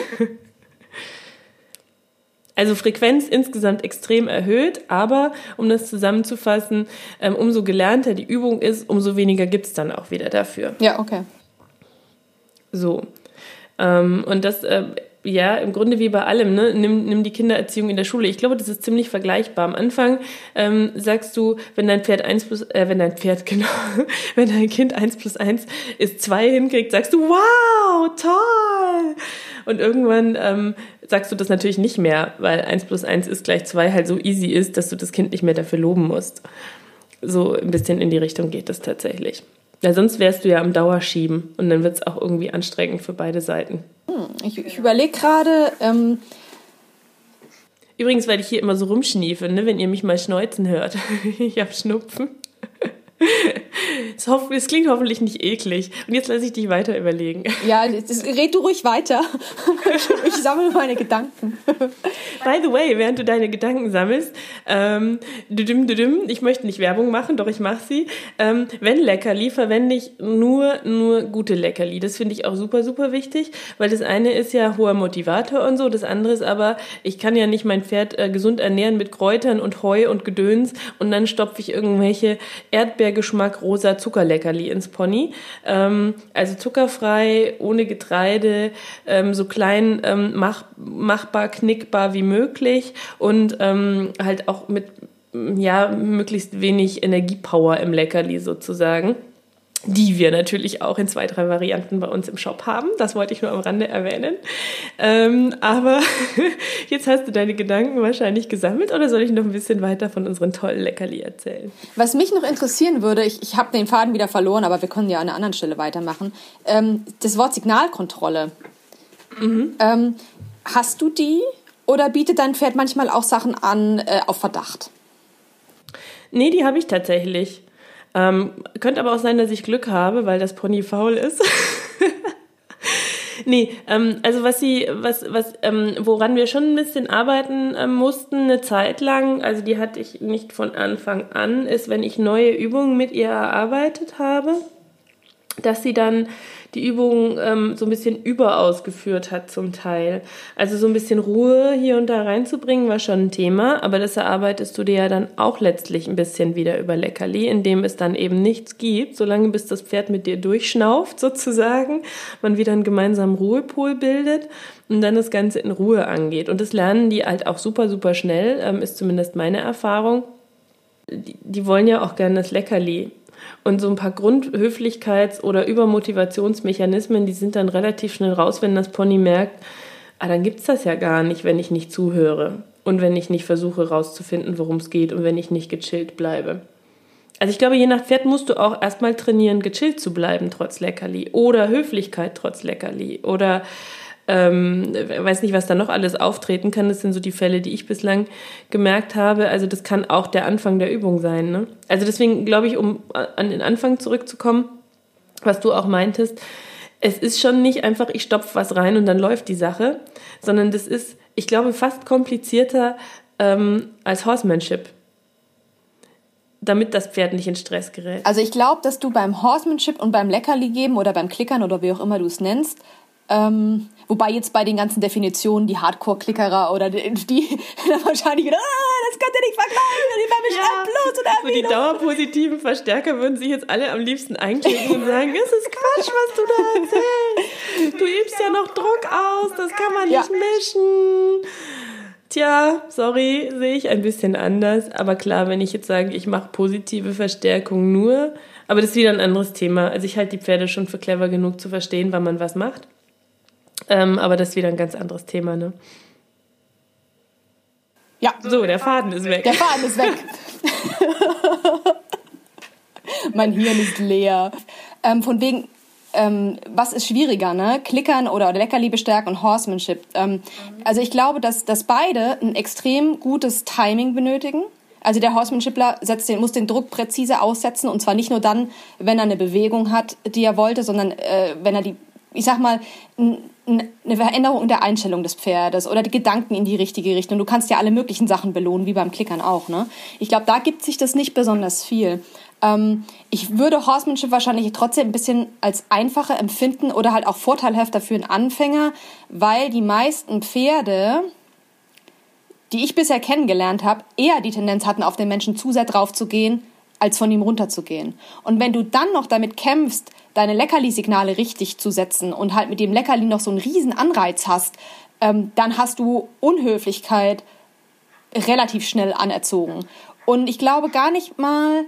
Also Frequenz insgesamt extrem erhöht, aber um das zusammenzufassen, umso gelernter die Übung ist, umso weniger gibt's dann auch wieder dafür. Ja, okay. So. Und das... ja, im Grunde wie bei allem, ne? Nimm die Kindererziehung in der Schule. Ich glaube, das ist ziemlich vergleichbar. Am Anfang sagst du, wenn dein Kind 1+1 ist 2 hinkriegt, sagst du, wow, toll! Und irgendwann sagst du das natürlich nicht mehr, weil 1+1 ist gleich 2 halt so easy ist, dass du das Kind nicht mehr dafür loben musst. So ein bisschen in die Richtung geht das tatsächlich. Ja, sonst wärst du ja am Dauerschieben und dann wird es auch irgendwie anstrengend für beide Seiten. Ich überlege gerade... Übrigens, weil ich hier immer so rumschniefe, ne, wenn ihr mich mal schneuzen hört. Ich habe Schnupfen. Es klingt hoffentlich nicht eklig. Und jetzt lasse ich dich weiter überlegen. Ja, red du ruhig weiter. Ich sammle meine Gedanken. By the way, während du deine Gedanken sammelst, ich möchte nicht Werbung machen, doch ich mache sie. Wenn Leckerli, verwende ich nur gute Leckerli. Das finde ich auch super, super wichtig, weil das eine ist ja hoher Motivator und so, das andere ist aber, ich kann ja nicht mein Pferd gesund ernähren mit Kräutern und Heu und Gedöns und dann stopfe ich irgendwelche Erdbeergeschmack rosa Zuckerleckerli ins Pony. Also zuckerfrei, ohne Getreide, so klein machbar, knickbar wie möglich und halt auch mit möglichst wenig Energiepower im Leckerli sozusagen, die wir natürlich auch in 2, 3 Varianten bei uns im Shop haben. Das wollte ich nur am Rande erwähnen. Aber jetzt hast du deine Gedanken wahrscheinlich gesammelt oder soll ich noch ein bisschen weiter von unseren tollen Leckerli erzählen? Was mich noch interessieren würde, ich habe den Faden wieder verloren, aber wir können ja an einer anderen Stelle weitermachen, das Wort Signalkontrolle. Hast du die oder bietet dein Pferd manchmal auch Sachen an auf Verdacht? Nee, die habe ich tatsächlich. Könnte aber auch sein, dass ich Glück habe, weil das Pony faul ist. Nee, also woran wir schon ein bisschen arbeiten mussten, eine Zeit lang, also die hatte ich nicht von Anfang an, ist, wenn ich neue Übungen mit ihr erarbeitet habe, dass sie dann die Übungen so ein bisschen überausgeführt hat zum Teil. Also so ein bisschen Ruhe hier und da reinzubringen, war schon ein Thema, aber das erarbeitest du dir ja dann auch letztlich ein bisschen wieder über Leckerli, indem es dann eben nichts gibt, solange bis das Pferd mit dir durchschnauft sozusagen, man wieder einen gemeinsamen Ruhepol bildet und dann das Ganze in Ruhe angeht. Und das lernen die halt auch super, super schnell, ist zumindest meine Erfahrung. Die wollen ja auch gerne das Leckerli. Und so ein paar Grundhöflichkeits- oder Übermotivationsmechanismen, die sind dann relativ schnell raus, wenn das Pony merkt, dann gibt's das ja gar nicht, wenn ich nicht zuhöre und wenn ich nicht versuche rauszufinden, worum es geht und wenn ich nicht gechillt bleibe. Also ich glaube, je nach Pferd musst du auch erstmal trainieren, gechillt zu bleiben trotz Leckerli oder Höflichkeit trotz Leckerli oder weiß nicht, was da noch alles auftreten kann. Das sind so die Fälle, die ich bislang gemerkt habe. Also das kann auch der Anfang der Übung sein, ne? Also deswegen glaube ich, um an den Anfang zurückzukommen, was du auch meintest, es ist schon nicht einfach, ich stopfe was rein und dann läuft die Sache, sondern das ist, ich glaube, fast komplizierter als Horsemanship, damit das Pferd nicht in Stress gerät. Also ich glaube, dass du beim Horsemanship und beim Leckerli geben oder beim Klickern oder wie auch immer du es nennst, wobei jetzt bei den ganzen Definitionen die Hardcore-Klickerer oder die dann wahrscheinlich wieder, das könnt ihr nicht vergleichen, die war bestimmt bloß oder so die dauerpositiven Verstärker würden sich jetzt alle am liebsten einklicken und sagen, es ist Quatsch, was du da erzählst. Du übst ja noch Druck aus, das kann man nicht mischen. Tja, sorry, sehe ich ein bisschen anders. Aber klar, wenn ich jetzt sage, ich mache positive Verstärkung nur, aber das ist wieder ein anderes Thema. Also ich halte die Pferde schon für clever genug zu verstehen, wann man was macht. Aber das ist wieder ein ganz anderes Thema, ne? Ja. So, der Faden ist weg. Der Faden ist weg. Mein Hirn ist leer. Von wegen, was ist schwieriger, ne? Klickern oder Leckerli bestärken und Horsemanship. Also ich glaube, dass beide ein extrem gutes Timing benötigen. Also der Horsemanshipler muss den Druck präzise aussetzen und zwar nicht nur dann, wenn er eine Bewegung hat, die er wollte, sondern wenn er eine Veränderung in der Einstellung des Pferdes oder die Gedanken in die richtige Richtung. Du kannst ja alle möglichen Sachen belohnen, wie beim Klickern auch, ne? Ich glaube, da gibt sich das nicht besonders viel. Ich würde Horsemanship wahrscheinlich trotzdem ein bisschen als einfacher empfinden oder halt auch vorteilhafter für einen Anfänger, weil die meisten Pferde, die ich bisher kennengelernt habe, eher die Tendenz hatten, auf den Menschen zu sehr drauf zu gehen, als von ihm runterzugehen. Und wenn du dann noch damit kämpfst, deine Leckerli-Signale richtig zu setzen und halt mit dem Leckerli noch so einen riesen Anreiz hast, dann hast du Unhöflichkeit relativ schnell anerzogen. Und ich glaube gar nicht mal,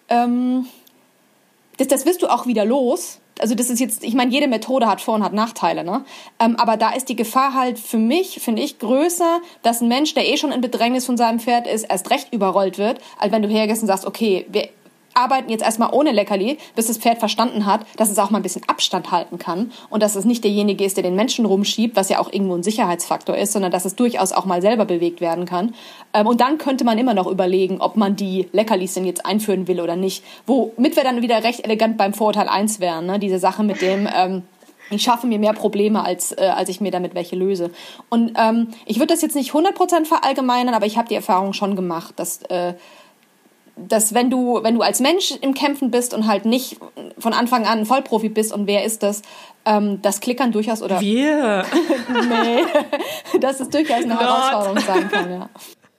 das wirst du auch wieder los. Also das ist jetzt, ich meine, jede Methode hat Vor- und hat Nachteile, ne? Aber da ist die Gefahr halt für mich, finde ich, größer, dass ein Mensch, der schon in Bedrängnis von seinem Pferd ist, erst recht überrollt wird, als wenn du hergehst und sagst, okay, arbeiten jetzt erstmal ohne Leckerli, bis das Pferd verstanden hat, dass es auch mal ein bisschen Abstand halten kann und dass es nicht derjenige ist, der den Menschen rumschiebt, was ja auch irgendwo ein Sicherheitsfaktor ist, sondern dass es durchaus auch mal selber bewegt werden kann. Und dann könnte man immer noch überlegen, ob man die Leckerlis denn jetzt einführen will oder nicht. Womit wir dann wieder recht elegant beim Vorurteil 1 wären, ne? Diese Sache mit dem... ich schaffe mir mehr Probleme, als ich mir damit welche löse. Und ich würde das jetzt nicht 100% verallgemeinern, aber ich habe die Erfahrung schon gemacht, dass wenn du als Mensch im Kämpfen bist und halt nicht von Anfang an ein Vollprofi bist, und wer ist das Klickern durchaus oder... Wir! Nee, dass es durchaus eine Herausforderung sein kann, ja.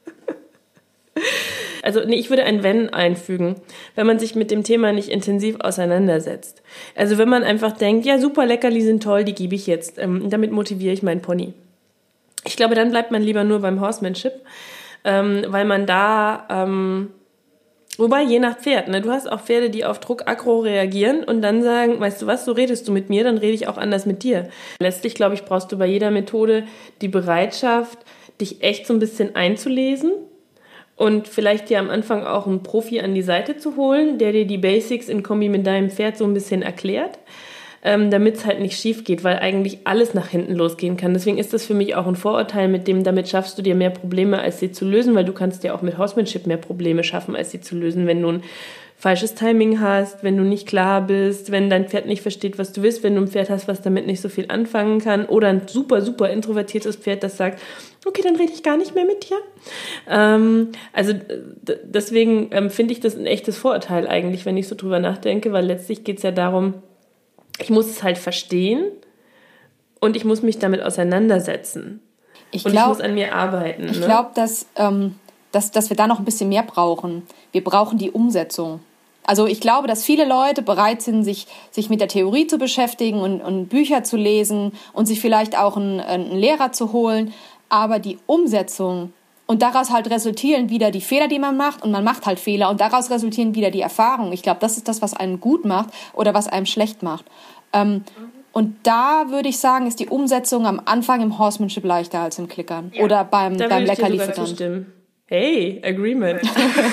Also nee, ich würde ein Wenn einfügen, wenn man sich mit dem Thema nicht intensiv auseinandersetzt. Also wenn man einfach denkt, ja super, Leckerli sind toll, die gebe ich jetzt, damit motiviere ich meinen Pony. Ich glaube, dann bleibt man lieber nur beim Horsemanship, weil man da, wobei je nach Pferd, ne, du hast auch Pferde, die auf Druck aggro reagieren und dann sagen, weißt du was, so redest du mit mir, dann rede ich auch anders mit dir. Letztlich, glaube ich, brauchst du bei jeder Methode die Bereitschaft, dich echt so ein bisschen einzulesen. Und vielleicht dir am Anfang auch einen Profi an die Seite zu holen, der dir die Basics in Kombi mit deinem Pferd so ein bisschen erklärt, damit es halt nicht schief geht, weil eigentlich alles nach hinten losgehen kann. Deswegen ist das für mich auch ein Vorurteil, damit schaffst du dir mehr Probleme, als sie zu lösen, weil du kannst dir auch mit Horsemanship mehr Probleme schaffen, als sie zu lösen, wenn du ein falsches Timing hast, wenn du nicht klar bist, wenn dein Pferd nicht versteht, was du willst, wenn du ein Pferd hast, was damit nicht so viel anfangen kann oder ein super, super introvertiertes Pferd, das sagt, okay, dann rede ich gar nicht mehr mit dir. Also deswegen finde ich das ein echtes Vorurteil eigentlich, wenn ich so drüber nachdenke, weil letztlich geht es ja darum, ich muss es halt verstehen und ich muss mich damit auseinandersetzen. Ich muss an mir arbeiten. Ich glaube, dass wir da noch ein bisschen mehr brauchen. Wir brauchen die Umsetzung. Also ich glaube, dass viele Leute bereit sind, sich mit der Theorie zu beschäftigen und Bücher zu lesen und sich vielleicht auch einen Lehrer zu holen. Aber die Umsetzung und daraus halt resultieren wieder die Fehler, die man macht, und man macht halt Fehler und daraus resultieren wieder die Erfahrungen. Ich glaube, das ist das, was einen gut macht oder was einem schlecht macht. Und da würde ich sagen, ist die Umsetzung am Anfang im Horsemanship leichter als im Klickern oder beim Leckerli-Füttern. Hey, Agreement.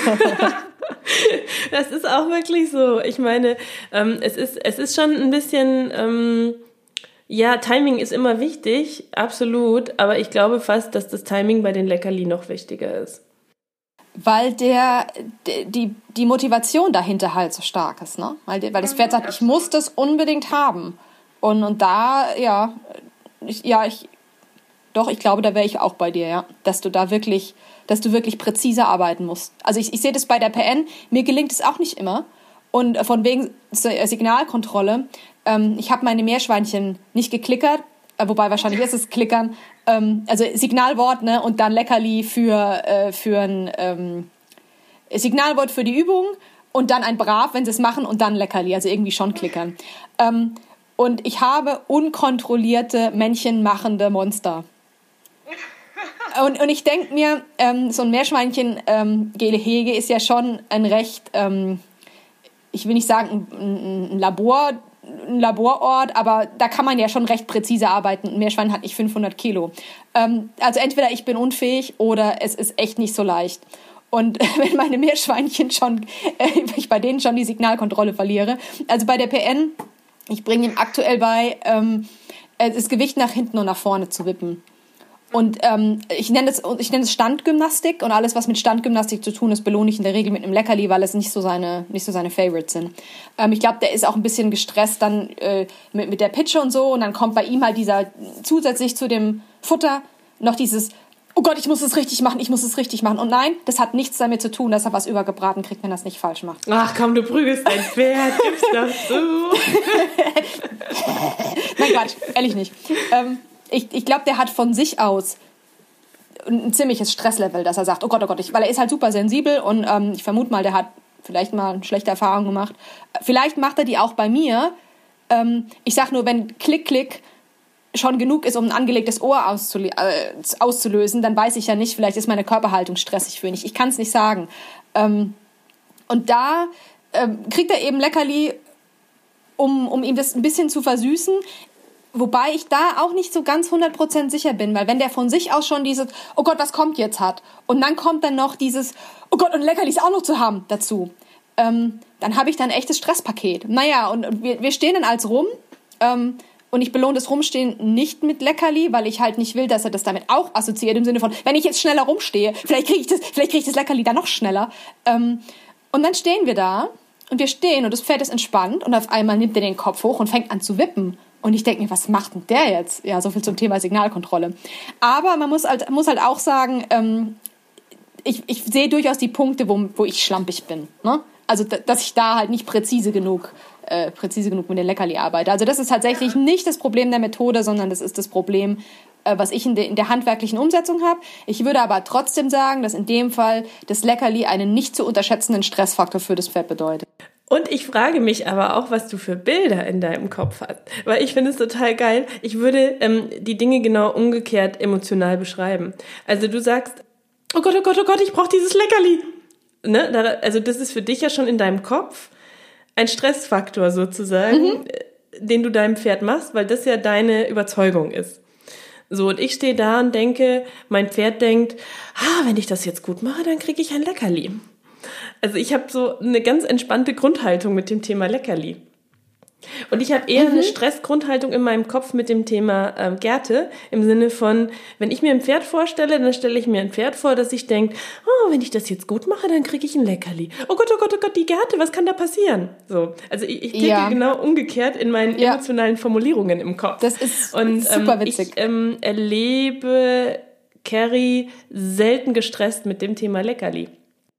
Das ist auch wirklich so. Ich meine, es ist schon ein bisschen, Timing ist immer wichtig, absolut, aber ich glaube fast, dass das Timing bei den Leckerli noch wichtiger ist. Weil die Motivation dahinter halt so stark ist, ne? Weil das Pferd sagt, ich muss das unbedingt haben. Und da, ich glaube, da wäre ich auch bei dir, ja, dass du wirklich präzise arbeiten musst. Also ich sehe das bei der PN, mir gelingt es auch nicht immer. Und von wegen Signalkontrolle, ich habe meine Meerschweinchen nicht geklickert, wobei wahrscheinlich ist es Klickern, also Signalwort, ne, und dann Leckerli für ein Signalwort für die Übung und dann ein Brav, wenn sie es machen, und dann Leckerli, also irgendwie schon Klickern. Und ich habe unkontrollierte Männchen-machende Monster. Und ich denke mir, so ein Meerschweinchen-Gehege ist ja schon ein recht, ich will nicht sagen ein Laborort, aber da kann man ja schon recht präzise arbeiten. Ein Meerschwein hat nicht 500 Kilo. Also entweder ich bin unfähig oder es ist echt nicht so leicht. Und wenn meine Meerschweinchen ich bei denen schon die Signalkontrolle verliere. Also bei der PN, ich bringe ihm aktuell bei, das Gewicht nach hinten und nach vorne zu wippen. Und ich nenne es Standgymnastik, und alles, was mit Standgymnastik zu tun ist, belohne ich in der Regel mit einem Leckerli, weil es nicht so seine Favorites sind. Ich glaube, der ist auch ein bisschen gestresst dann mit der Pitsche und so, und dann kommt bei ihm halt dieser zusätzlich zu dem Futter noch dieses, oh Gott, ich muss es richtig machen. Und nein, das hat nichts damit zu tun, dass er was übergebraten kriegt, wenn er es nicht falsch macht. Ach komm, du prügelst dein Pferd, gib's doch zu. Nein, Quatsch, ehrlich nicht. Ich glaube, der hat von sich aus ein ziemliches Stresslevel, dass er sagt, oh Gott, weil er ist halt super sensibel, und ich vermute mal, der hat vielleicht mal eine schlechte Erfahrung gemacht. Vielleicht macht er die auch bei mir. Ich sag nur, wenn Klick schon genug ist, um ein angelegtes Ohr auszulösen, dann weiß ich ja nicht, vielleicht ist meine Körperhaltung stressig für ihn. Ich kann es nicht sagen. Und da kriegt er eben Leckerli, um ihm das ein bisschen zu versüßen. Wobei ich da auch nicht so ganz 100% sicher bin, weil wenn der von sich aus schon dieses, oh Gott, was kommt jetzt hat, und dann kommt dann noch dieses, oh Gott, und Leckerlis auch noch zu haben dazu, dann habe ich da ein echtes Stresspaket. Naja, und wir stehen dann als rum, und ich belohne das Rumstehen nicht mit Leckerli, weil ich halt nicht will, dass er das damit auch assoziiert, im Sinne von, wenn ich jetzt schneller rumstehe, vielleicht kriege ich das Leckerli dann noch schneller. Und dann stehen wir da, und wir stehen, und das Pferd ist entspannt, und auf einmal nimmt er den Kopf hoch und fängt an zu wippen. Und ich denke mir, was macht denn der jetzt? Ja, so viel zum Thema Signalkontrolle. Aber man muss halt auch sagen, ich sehe durchaus die Punkte, wo ich schlampig bin. Ne? Also, dass ich da halt nicht präzise genug mit den Leckerli arbeite. Also das ist tatsächlich nicht das Problem der Methode, sondern das ist das Problem, was ich in der handwerklichen Umsetzung habe. Ich würde aber trotzdem sagen, dass in dem Fall das Leckerli einen nicht zu unterschätzenden Stressfaktor für das Pferd bedeutet. Und ich frage mich aber auch, was du für Bilder in deinem Kopf hast. Weil ich finde es total geil. Ich würde die Dinge genau umgekehrt emotional beschreiben. Also du sagst, oh Gott, ich brauche dieses Leckerli. Ne? Also das ist für dich ja schon in deinem Kopf ein Stressfaktor sozusagen, den du deinem Pferd machst, weil das ja deine Überzeugung ist. So, und ich stehe da und denke, mein Pferd denkt, wenn ich das jetzt gut mache, dann kriege ich ein Leckerli. Also ich habe so eine ganz entspannte Grundhaltung mit dem Thema Leckerli. Und ich habe eher eine Stressgrundhaltung in meinem Kopf mit dem Thema Gerte, im Sinne von, wenn ich mir ein Pferd vorstelle, dann stelle ich mir ein Pferd vor, dass ich denke, wenn ich das jetzt gut mache, dann kriege ich ein Leckerli. Oh Gott, die Gerte, was kann da passieren? So, also ich ticke genau umgekehrt in meinen emotionalen Formulierungen im Kopf. Das ist super witzig. Ich erlebe Carrie selten gestresst mit dem Thema Leckerli.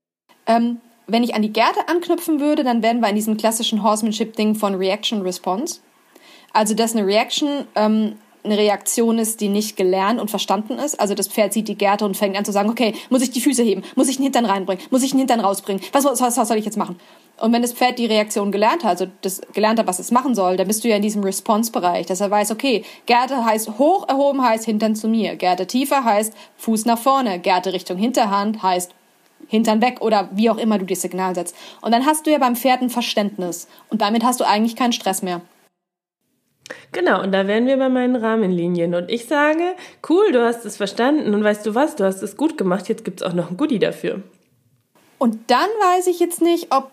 Wenn ich an die Gerte anknüpfen würde, dann wären wir in diesem klassischen Horsemanship-Ding von Reaction-Response. Also, dass eine Reaction eine Reaktion ist, die nicht gelernt und verstanden ist. Also das Pferd sieht die Gerte und fängt an zu sagen, okay, muss ich die Füße heben? Muss ich den Hintern reinbringen? Muss ich den Hintern rausbringen? Was soll ich jetzt machen? Und wenn das Pferd die Reaktion gelernt hat, also das gelernt hat, was es machen soll, dann bist du ja in diesem Response-Bereich, dass er weiß, okay, Gerte heißt hoch erhoben, heißt Hintern zu mir. Gerte tiefer heißt Fuß nach vorne. Gerte Richtung Hinterhand heißt Hintern weg oder wie auch immer du das Signal setzt. Und dann hast du ja beim Pferd ein Verständnis. Und damit hast du eigentlich keinen Stress mehr. Genau, und da wären wir bei meinen Rahmenlinien. Und ich sage, cool, du hast es verstanden und weißt du was, du hast es gut gemacht, jetzt gibt's auch noch ein Goodie dafür. Und dann weiß ich jetzt nicht, ob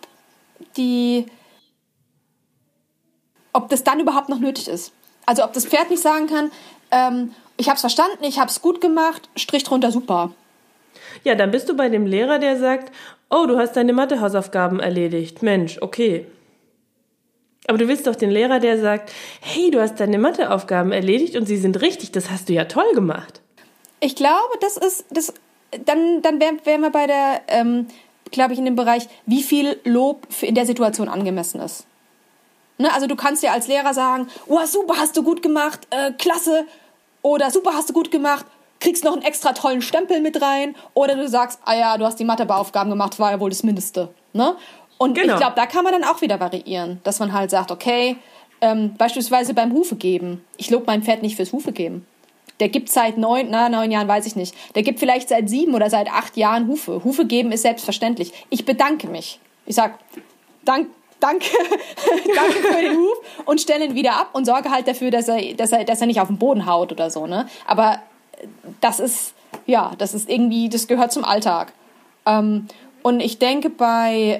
das dann überhaupt noch nötig ist. Also ob das Pferd nicht sagen kann, ich hab's verstanden, ich hab's gut gemacht, Strich drunter, super. Ja, dann bist du bei dem Lehrer, der sagt, oh, du hast deine Mathe-Hausaufgaben erledigt. Mensch, okay. Aber du willst doch den Lehrer, der sagt, hey, du hast deine Matheaufgaben erledigt und sie sind richtig, das hast du ja toll gemacht. Ich glaube, dann wären wir bei der, glaube ich, in dem Bereich, wie viel Lob in der Situation angemessen ist. Ne? Also du kannst ja als Lehrer sagen, oh, super, hast du gut gemacht, klasse, oder super, hast du gut gemacht, kriegst noch einen extra tollen Stempel mit rein, oder du sagst, du hast die Matheaufgaben gemacht, war ja wohl das Mindeste. Ne? Und genau. Ich glaube, da kann man dann auch wieder variieren, dass man halt sagt, okay, beispielsweise beim Hufe geben. Ich lobe mein Pferd nicht fürs Hufe geben. Der gibt seit 9 Jahren, weiß ich nicht. Der gibt vielleicht seit 7 oder seit 8 Jahren Hufe. Hufe geben ist selbstverständlich. Ich bedanke mich. Ich sag, danke für den Huf und stelle ihn wieder ab und sorge halt dafür, dass er nicht auf den Boden haut oder so. Ne? Aber das ist irgendwie, das gehört zum Alltag. Und ich denke bei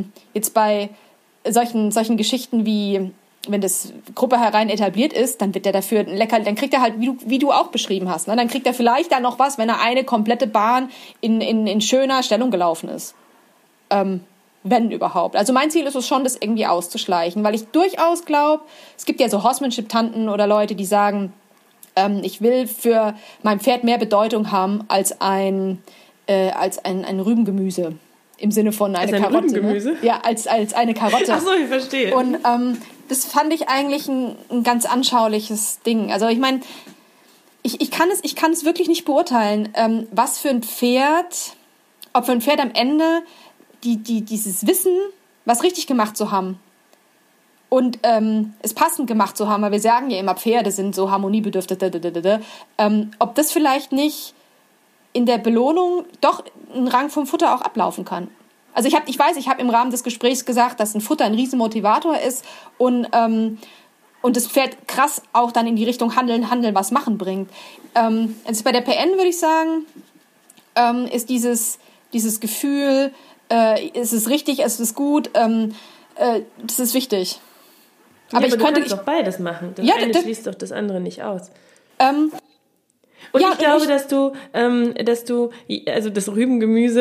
solchen Geschichten wie, wenn das Gruppe herein etabliert ist, dann wird der dafür dann kriegt er halt, wie du auch beschrieben hast, ne? Dann kriegt er vielleicht dann noch was, wenn er eine komplette Bahn in schöner Stellung gelaufen ist. Wenn überhaupt. Also mein Ziel ist es schon, das irgendwie auszuschleichen, weil ich durchaus glaube, es gibt ja so Horsemanship-Tanten oder Leute, die sagen, ich will für mein Pferd mehr Bedeutung haben als ein Rübengemüse. Im Sinne von eine Karotte. Rübengemüse? Ne? Ja, als eine Karotte. Ach so, ich verstehe. Und das fand ich eigentlich ein ganz anschauliches Ding. Also ich meine, ich kann es wirklich nicht beurteilen, ob für ein Pferd am Ende dieses Wissen, was richtig gemacht zu haben und es passend gemacht zu haben, weil wir sagen ja immer, Pferde sind so harmoniebedürftig, ob das vielleicht nicht in der Belohnung doch ein Rang vom Futter auch ablaufen kann. Also ich habe im Rahmen des Gesprächs gesagt, dass ein Futter ein Riesenmotivator ist und das Pferd krass auch dann in die Richtung Handeln, was machen bringt. Also bei der PN würde ich sagen, ist dieses Gefühl, es ist richtig, es ist gut, das ist wichtig. Aber ich könnte doch beides machen. Das eine schließt doch das andere nicht aus. Und ich glaube, dass du, also das Rübengemüse,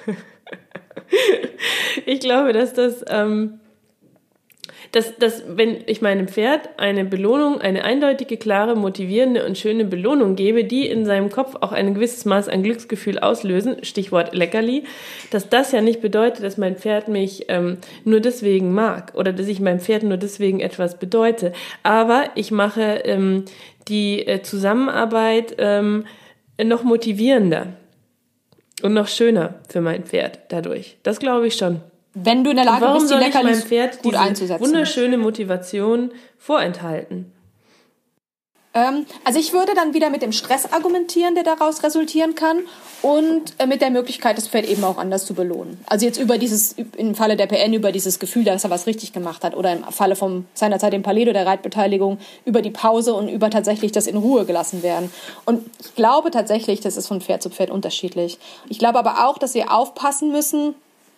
ich glaube, dass wenn ich meinem Pferd eine Belohnung, eine eindeutige, klare, motivierende und schöne Belohnung gebe, die in seinem Kopf auch ein gewisses Maß an Glücksgefühl auslösen, Stichwort Leckerli, dass das ja nicht bedeutet, dass mein Pferd mich nur deswegen mag oder dass ich meinem Pferd nur deswegen etwas bedeute. Aber ich mache die Zusammenarbeit noch motivierender und noch schöner für mein Pferd dadurch. Das glaube ich schon. Wenn du in der Lage bist, die Leckerlis Pferd gut einzusetzen. Wunderschöne Motivation vorenthalten. Also ich würde dann wieder mit dem Stress argumentieren, der daraus resultieren kann, und mit der Möglichkeit, das Pferd eben auch anders zu belohnen. Also jetzt im Falle der PN über dieses Gefühl, dass er was richtig gemacht hat, oder im Falle von seinerzeit dem Paledo, der Reitbeteiligung, über die Pause und über tatsächlich das in Ruhe gelassen werden. Und ich glaube tatsächlich, das ist von Pferd zu Pferd unterschiedlich. Ich glaube aber auch, dass wir aufpassen müssen,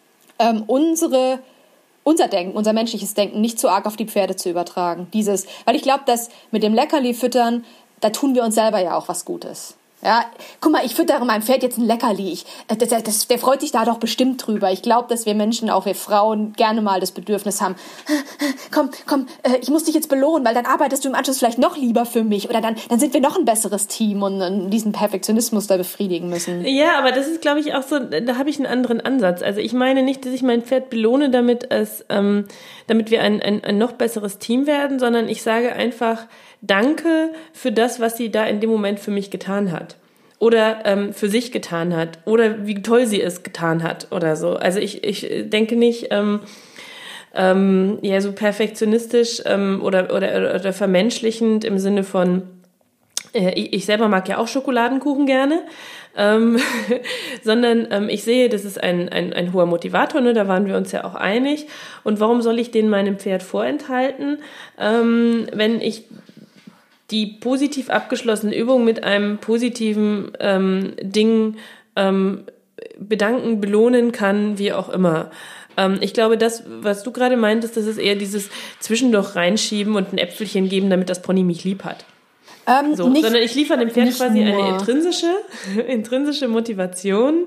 unser Denken, unser menschliches Denken nicht zu arg auf die Pferde zu übertragen. Weil ich glaube, dass mit dem Leckerli füttern, da tun wir uns selber ja auch was Gutes. Ja, guck mal, ich füttere meinem Pferd jetzt ein Leckerli. Der freut sich da doch bestimmt drüber. Ich glaube, dass wir Menschen, auch wir Frauen, gerne mal das Bedürfnis haben, komm, ich muss dich jetzt belohnen, weil dann arbeitest du im Anschluss vielleicht noch lieber für mich, oder dann sind wir noch ein besseres Team und diesen Perfektionismus da befriedigen müssen. Ja, aber das ist, glaube ich, auch so, da habe ich einen anderen Ansatz. Also ich meine nicht, dass ich mein Pferd belohne, damit wir ein noch besseres Team werden, sondern ich sage einfach, danke für das, was sie da in dem Moment für mich getan hat. Oder für sich getan hat. Oder wie toll sie es getan hat oder so. Also ich denke nicht so perfektionistisch oder vermenschlichend im Sinne von, ich selber mag ja auch Schokoladenkuchen gerne, sondern ich sehe, das ist ein hoher Motivator, ne? Da waren wir uns ja auch einig. Und warum soll ich den meinem Pferd vorenthalten, wenn ich die positiv abgeschlossene Übung mit einem positiven Ding bedanken, belohnen kann, wie auch immer. Ich glaube, das, was du gerade meintest, das ist eher dieses Zwischendurch reinschieben und ein Äpfelchen geben, damit das Pony mich lieb hat. Sondern ich liefere dem Pferd quasi eine intrinsische Motivation,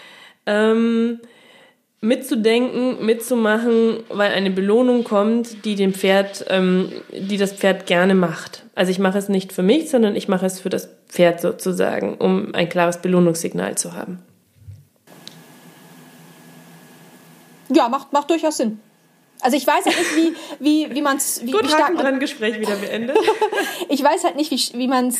mitzudenken, mitzumachen, weil eine Belohnung kommt, die das Pferd gerne macht. Also ich mache es nicht für mich, sondern ich mache es für das Pferd sozusagen, um ein klares Belohnungssignal zu haben. Ja, macht durchaus Sinn. Also ich weiß halt nicht, wie man es... Gut, Haken dran, Gespräch wieder beendet. Ich weiß halt nicht, wie man es...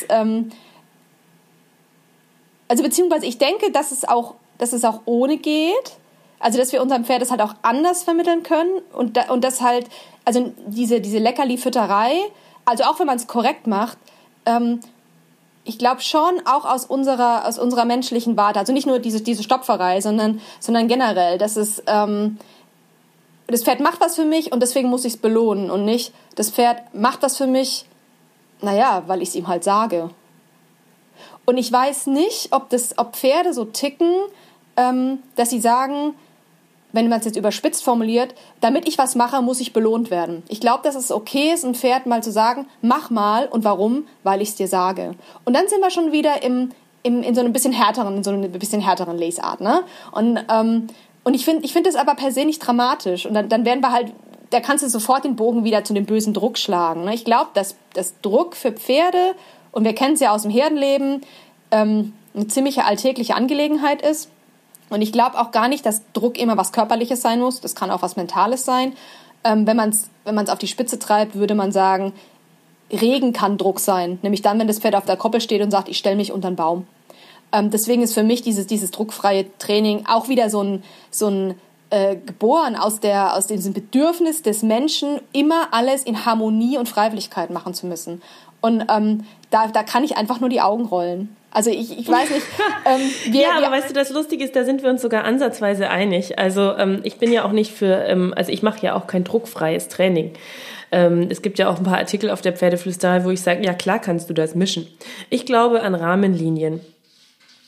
also beziehungsweise ich denke, dass es auch ohne geht. Also, dass wir unserem Pferd das halt auch anders vermitteln können und das halt, also diese Leckerli-Fütterei, also auch wenn man es korrekt macht, ich glaube schon auch aus unserer menschlichen Warte, also nicht nur diese Stopferei, sondern generell, dass es, das Pferd macht was für mich und deswegen muss ich es belohnen und nicht, das Pferd macht was für mich, weil ich es ihm halt sage. Und ich weiß nicht, ob Pferde so ticken, dass sie sagen, wenn man es jetzt überspitzt formuliert, damit ich was mache, muss ich belohnt werden. Ich glaube, dass es okay ist, ein Pferd mal zu sagen, mach mal. Und warum? Weil ich es dir sage. Und dann sind wir schon wieder in so einem bisschen härteren Lesart, ne? Und ich finde das aber per se nicht dramatisch. Und dann werden wir halt, da kannst du sofort den Bogen wieder zu dem bösen Druck schlagen, ne? Ich glaube, dass Druck für Pferde, und wir kennen es ja aus dem Herdenleben, eine ziemliche alltägliche Angelegenheit ist. Und ich glaube auch gar nicht, dass Druck immer was Körperliches sein muss. Das kann auch was Mentales sein. Wenn man es auf die Spitze treibt, würde man sagen, Regen kann Druck sein. Nämlich dann, wenn das Pferd auf der Koppel steht und sagt, ich stelle mich unter den Baum. Deswegen ist für mich dieses druckfreie Training auch wieder so ein geboren aus diesem Bedürfnis des Menschen, immer alles in Harmonie und Freiwilligkeit machen zu müssen. Und da kann ich einfach nur die Augen rollen. Also ich weiß nicht. Aber weißt du, das Lustige ist, da sind wir uns sogar ansatzweise einig. Also ich bin ja auch nicht also ich mache ja auch kein druckfreies Training. Es gibt ja auch ein paar Artikel auf der Pferdeflüsterei, wo ich sage, ja klar kannst du das mischen. Ich glaube an Rahmenlinien.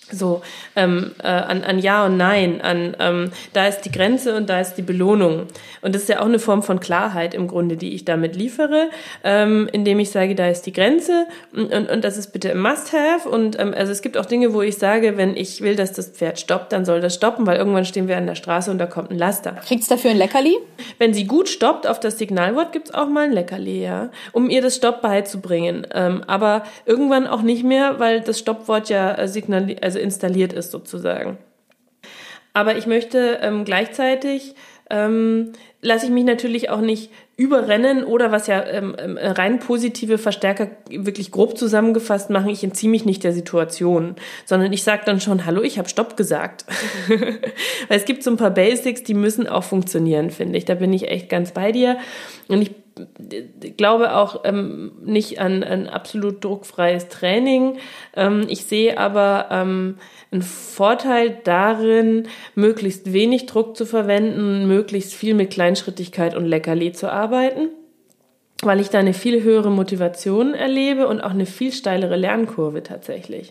So, an Ja und Nein, da ist die Grenze und da ist die Belohnung. Und das ist ja auch eine Form von Klarheit im Grunde, die ich damit liefere, indem ich sage, da ist die Grenze und das ist bitte ein Must-Have. Und also es gibt auch Dinge, wo ich sage, wenn ich will, dass das Pferd stoppt, dann soll das stoppen, weil irgendwann stehen wir an der Straße und da kommt ein Laster. Kriegt's dafür ein Leckerli? Wenn sie gut stoppt auf das Signalwort, gibt's auch mal ein Leckerli, ja, um ihr das Stopp beizubringen. Aber irgendwann auch nicht mehr, weil das Stoppwort ja installiert ist sozusagen. Aber ich möchte gleichzeitig, lasse ich mich natürlich auch nicht überrennen oder was ja rein positive Verstärker wirklich grob zusammengefasst machen, ich entziehe mich nicht der Situation, sondern ich sage dann schon, hallo, ich habe Stopp gesagt. Weil es gibt so ein paar Basics, die müssen auch funktionieren, finde ich. Da bin ich echt ganz bei dir. Und ich glaube auch nicht an absolut druckfreies Training. Ich sehe aber einen Vorteil darin, möglichst wenig Druck zu verwenden, möglichst viel mit Kleinschrittigkeit und Leckerli zu arbeiten, weil ich da eine viel höhere Motivation erlebe und auch eine viel steilere Lernkurve tatsächlich.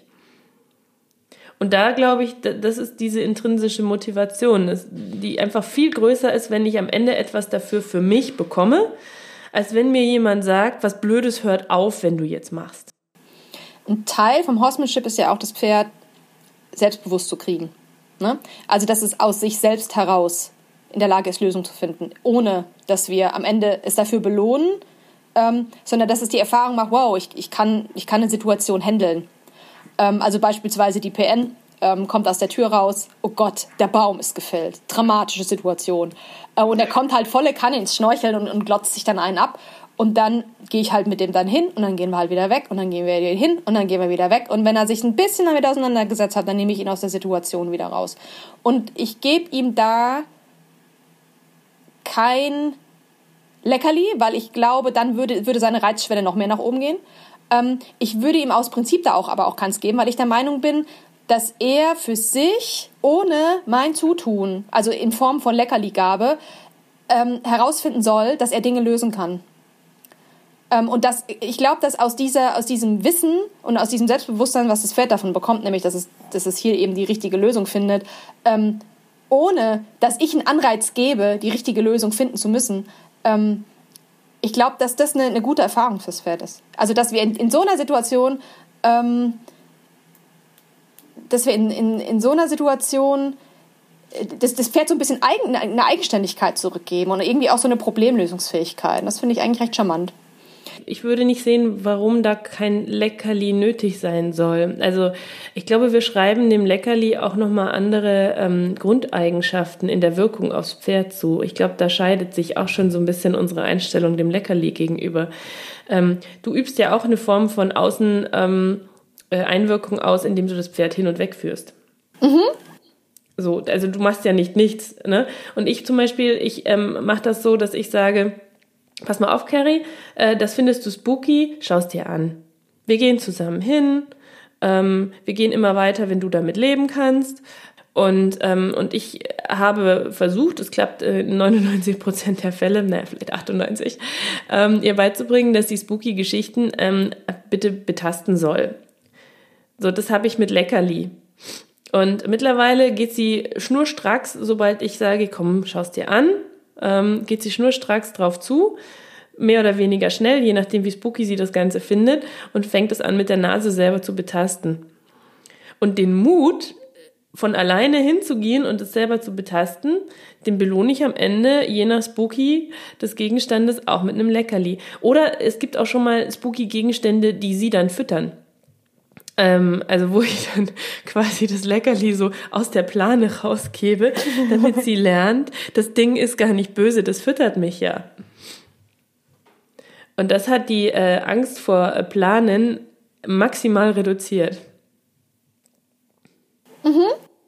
Und da glaube ich, das ist diese intrinsische Motivation, die einfach viel größer ist, wenn ich am Ende etwas dafür für mich bekomme, als wenn mir jemand sagt, was Blödes hört auf, wenn du jetzt machst. Ein Teil vom Horsemanship ist ja auch, das Pferd selbstbewusst zu kriegen. Ne? Also, dass es aus sich selbst heraus in der Lage ist, Lösungen zu finden, ohne dass wir am Ende es dafür belohnen, sondern dass es die Erfahrung macht, wow, ich kann eine Situation handeln. Also beispielsweise die PN kommt aus der Tür raus, oh Gott, der Baum ist gefällt, dramatische Situation. Und er kommt halt volle Kanne ins Schnorcheln und glotzt sich dann einen ab. Und dann gehe ich halt mit dem dann hin und dann gehen wir halt wieder weg und dann gehen wir wieder hin und dann gehen wir wieder weg. Und wenn er sich ein bisschen damit auseinandergesetzt hat, dann nehme ich ihn aus der Situation wieder raus. Und ich gebe ihm da kein Leckerli, weil ich glaube, dann würde seine Reizschwelle noch mehr nach oben gehen. Ich würde ihm aus Prinzip da aber auch keins geben, weil ich der Meinung bin, dass er für sich ohne mein Zutun, also in Form von Leckerligabe, herausfinden soll, dass er Dinge lösen kann. Und ich glaube, dass aus diesem Wissen und aus diesem Selbstbewusstsein, was das Pferd davon bekommt, nämlich, dass es hier eben die richtige Lösung findet, ohne dass ich einen Anreiz gebe, die richtige Lösung finden zu müssen, ich glaube, dass das eine gute Erfahrung fürs Pferd ist. Also, dass wir in so einer Situation, das Pferd so ein bisschen eine Eigenständigkeit zurückgeben und irgendwie auch so eine Problemlösungsfähigkeit. Das finde ich eigentlich recht charmant. Ich würde nicht sehen, warum da kein Leckerli nötig sein soll. Also ich glaube, wir schreiben dem Leckerli auch nochmal andere Grundeigenschaften in der Wirkung aufs Pferd zu. Ich glaube, da scheidet sich auch schon so ein bisschen unsere Einstellung dem Leckerli gegenüber. Du übst ja auch eine Form von Einwirkung aus, indem du das Pferd hin und weg führst. Mhm. So, also du machst ja nicht nichts, ne? Und ich zum Beispiel, ich mache das so, dass ich sage, pass mal auf, Carrie, das findest du spooky, schau's dir an. Wir gehen zusammen hin, wir gehen immer weiter, wenn du damit leben kannst. Und ich habe versucht, es klappt in 99% der Fälle, vielleicht 98, ihr beizubringen, dass die spooky Geschichten bitte betasten soll. So, das habe ich mit Leckerli. Und mittlerweile geht sie schnurstracks, sobald ich sage, komm, schau's dir an, geht sie schnurstracks drauf zu, mehr oder weniger schnell, je nachdem, wie spooky sie das Ganze findet, und fängt es an, mit der Nase selber zu betasten. Und den Mut, von alleine hinzugehen und es selber zu betasten, den belohne ich am Ende, je nach Spooky des Gegenstandes, auch mit einem Leckerli. Oder es gibt auch schon mal spooky Gegenstände, die sie dann füttern. Also wo ich dann quasi das Leckerli so aus der Plane rausgebe, damit sie lernt, das Ding ist gar nicht böse, das füttert mich ja. Und das hat die Angst vor Planen maximal reduziert. Mhm.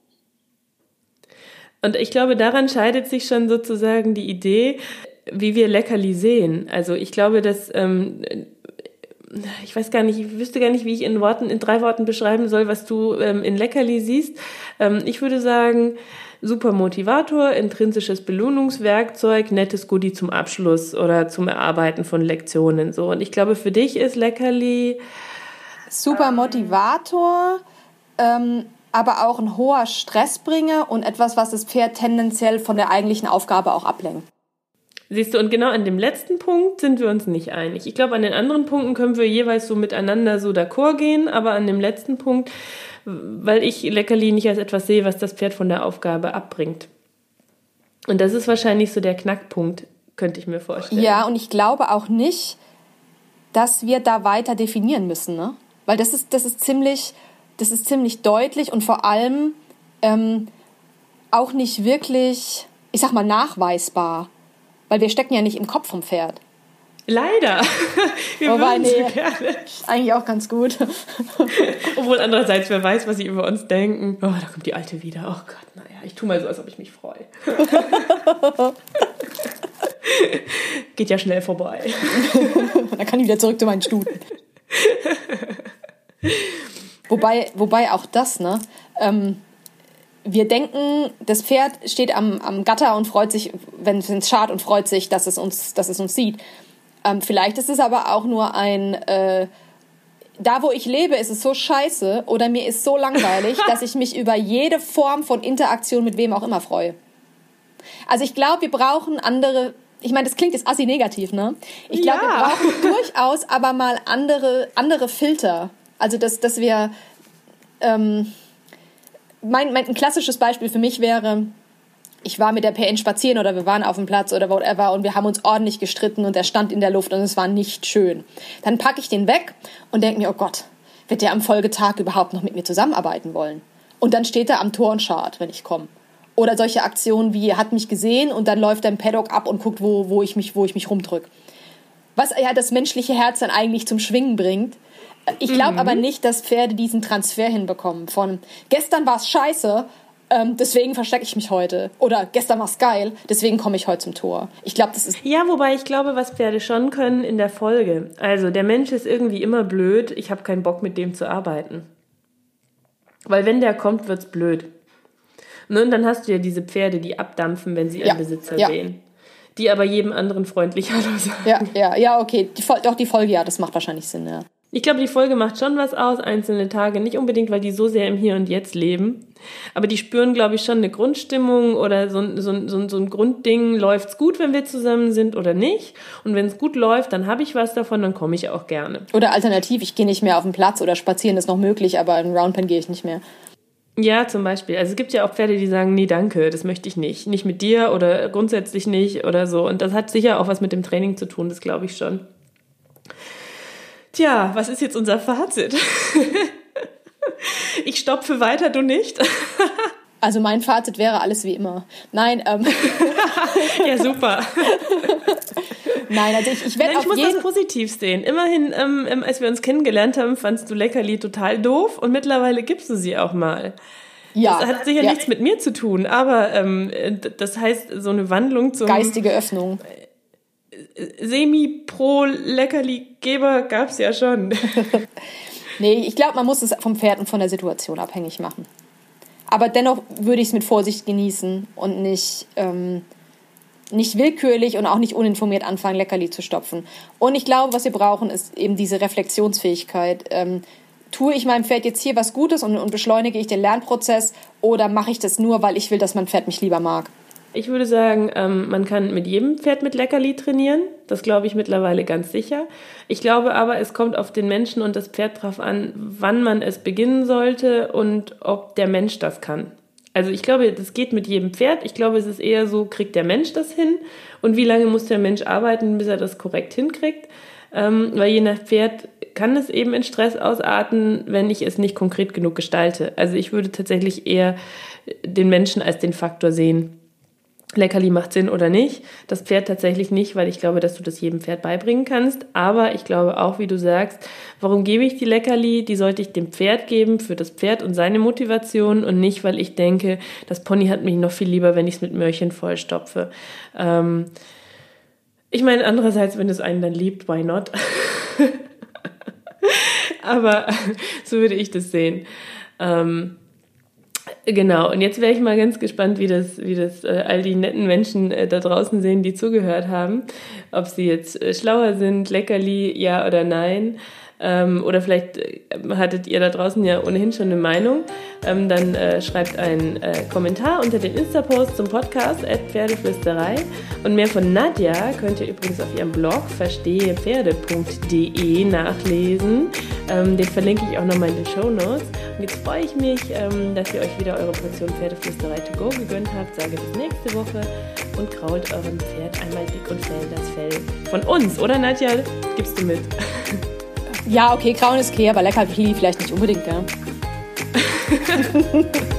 Und ich glaube, daran scheidet sich schon sozusagen die Idee, wie wir Leckerli sehen. Also ich glaube, dass ich wüsste gar nicht, wie ich in 3 Worten beschreiben soll, was du in Leckerli siehst. Ich würde sagen, super Motivator, intrinsisches Belohnungswerkzeug, nettes Goodie zum Abschluss oder zum Erarbeiten von Lektionen. So. Und ich glaube, für dich ist Leckerli super Motivator, aber auch ein hoher Stressbringer und etwas, was das Pferd tendenziell von der eigentlichen Aufgabe auch ablenkt. Siehst du, und genau an dem letzten Punkt sind wir uns nicht einig. Ich glaube, an den anderen Punkten können wir jeweils so miteinander so d'accord gehen, aber an dem letzten Punkt, weil ich Leckerli nicht als etwas sehe, was das Pferd von der Aufgabe abbringt. Und das ist wahrscheinlich so der Knackpunkt, könnte ich mir vorstellen. Ja, und ich glaube auch nicht, dass wir da weiter definieren müssen, ne? Weil das ist ziemlich deutlich und vor allem auch nicht wirklich, ich sag mal, nachweisbar. Weil wir stecken ja nicht im Kopf vom Pferd. Leider. Wir Wobei, würden so gerne. Ist eigentlich auch ganz gut. Obwohl andererseits, wer weiß, was sie über uns denken. Oh, da kommt die Alte wieder. Oh Gott, naja, ich tue mal so, als ob ich mich freue. Geht ja schnell vorbei. Dann kann ich wieder zurück zu meinen Stuten. Wobei auch das, ne? Wir denken, das Pferd steht am Gatter und freut sich, wenn es schart und freut sich, dass es uns sieht. Vielleicht ist es aber auch nur da wo ich lebe, ist es so scheiße oder mir ist so langweilig, dass ich mich über jede Form von Interaktion mit wem auch immer freue. Also ich glaube, wir brauchen andere, ich meine, das klingt jetzt assi negativ, ne? Ich glaube, wir brauchen durchaus aber mal andere Filter. Also dass wir ein klassisches Beispiel für mich wäre, ich war mit der PN spazieren oder wir waren auf dem Platz oder whatever und wir haben uns ordentlich gestritten und er stand in der Luft und es war nicht schön. Dann packe ich den weg und denke mir, oh Gott, wird der am Folgetag überhaupt noch mit mir zusammenarbeiten wollen? Und dann steht er am Tor und schart, wenn ich komme. Oder solche Aktionen wie, er hat mich gesehen und dann läuft er im Paddock ab und guckt, wo ich mich rumdrücke. Was ja das menschliche Herz dann eigentlich zum Schwingen bringt. Ich glaube aber nicht, dass Pferde diesen Transfer hinbekommen von gestern war es scheiße, deswegen verstecke ich mich heute. Oder gestern war es geil, deswegen komme ich heute zum Tor. Ich glaube, das ist... Ja, wobei ich glaube, was Pferde schon können in der Folge. Also der Mensch ist irgendwie immer blöd, ich habe keinen Bock mit dem zu arbeiten. Weil wenn der kommt, wird's blöd. Und dann hast du ja diese Pferde, die abdampfen, wenn sie einen Besitzer sehen. Die aber jedem anderen freundlich Hallo sagen. Ja, okay. Die Folge, ja, das macht wahrscheinlich Sinn, ja. Ich glaube, die Folge macht schon was aus, einzelne Tage. Nicht unbedingt, weil die so sehr im Hier und Jetzt leben. Aber die spüren, glaube ich, schon eine Grundstimmung oder so ein Grundding. Läuft's gut, wenn wir zusammen sind oder nicht? Und wenn es gut läuft, dann habe ich was davon, dann komme ich auch gerne. Oder alternativ, ich gehe nicht mehr auf den Platz oder spazieren ist noch möglich, aber in Roundpen gehe ich nicht mehr. Ja, zum Beispiel. Also es gibt ja auch Pferde, die sagen, nee, danke, das möchte ich nicht. Nicht mit dir oder grundsätzlich nicht oder so. Und das hat sicher auch was mit dem Training zu tun, das glaube ich schon. Tja, was ist jetzt unser Fazit? Ich stopfe weiter, du nicht? Also mein Fazit wäre alles wie immer. Nein, Ja, super. Nein, also ich werde auf jeden... Ich muss das positiv sehen. Immerhin, als wir uns kennengelernt haben, fandst du Leckerli total doof und mittlerweile gibst du sie auch mal. Ja. Das hat sicher nichts mit mir zu tun, aber das heißt, so eine Wandlung zum... Geistige Öffnung. Semi-Pro-Leckerli-Geber gab's ja schon. Nee, ich glaube, man muss es vom Pferd und von der Situation abhängig machen. Aber dennoch würde ich es mit Vorsicht genießen und nicht willkürlich und auch nicht uninformiert anfangen, Leckerli zu stopfen. Und ich glaube, was wir brauchen, ist eben diese Reflexionsfähigkeit. Tue ich meinem Pferd jetzt hier was Gutes und beschleunige ich den Lernprozess oder mache ich das nur, weil ich will, dass mein Pferd mich lieber mag? Ich würde sagen, man kann mit jedem Pferd mit Leckerli trainieren. Das glaube ich mittlerweile ganz sicher. Ich glaube aber, es kommt auf den Menschen und das Pferd drauf an, wann man es beginnen sollte und ob der Mensch das kann. Also ich glaube, das geht mit jedem Pferd. Ich glaube, es ist eher so, kriegt der Mensch das hin? Und wie lange muss der Mensch arbeiten, bis er das korrekt hinkriegt? Weil je nach Pferd kann es eben in Stress ausarten, wenn ich es nicht konkret genug gestalte. Also ich würde tatsächlich eher den Menschen als den Faktor sehen. Leckerli macht Sinn oder nicht. Das Pferd tatsächlich nicht, weil ich glaube, dass du das jedem Pferd beibringen kannst. Aber ich glaube auch, wie du sagst, warum gebe ich die Leckerli? Die sollte ich dem Pferd geben, für das Pferd und seine Motivation und nicht, weil ich denke, das Pony hat mich noch viel lieber, wenn ich es mit Möhrchen vollstopfe. Ich meine, andererseits, wenn es einen dann liebt, why not? Aber so würde ich das sehen. Genau, und jetzt wäre ich mal ganz gespannt, wie das all die netten Menschen da draußen sehen, die zugehört haben. Ob sie jetzt schlauer sind, Leckerli, ja oder nein. oder vielleicht hattet ihr da draußen ja ohnehin schon eine Meinung, dann schreibt einen Kommentar unter den Insta-Post zum Podcast @Pferdeflüsterei. Und mehr von Nadja könnt ihr übrigens auf ihrem Blog verstehepferde.de nachlesen. Den verlinke ich auch nochmal in den Shownotes. Und jetzt freue ich mich, dass ihr euch wieder eure Portion Pferdeflüsterei to go gegönnt habt. Sage bis nächste Woche und krault eurem Pferd einmal dick und fell das Fell von uns. Oder Nadja, gibst du mit? Ja, okay, Krauen ist okay, aber Leckerli vielleicht nicht unbedingt, gell?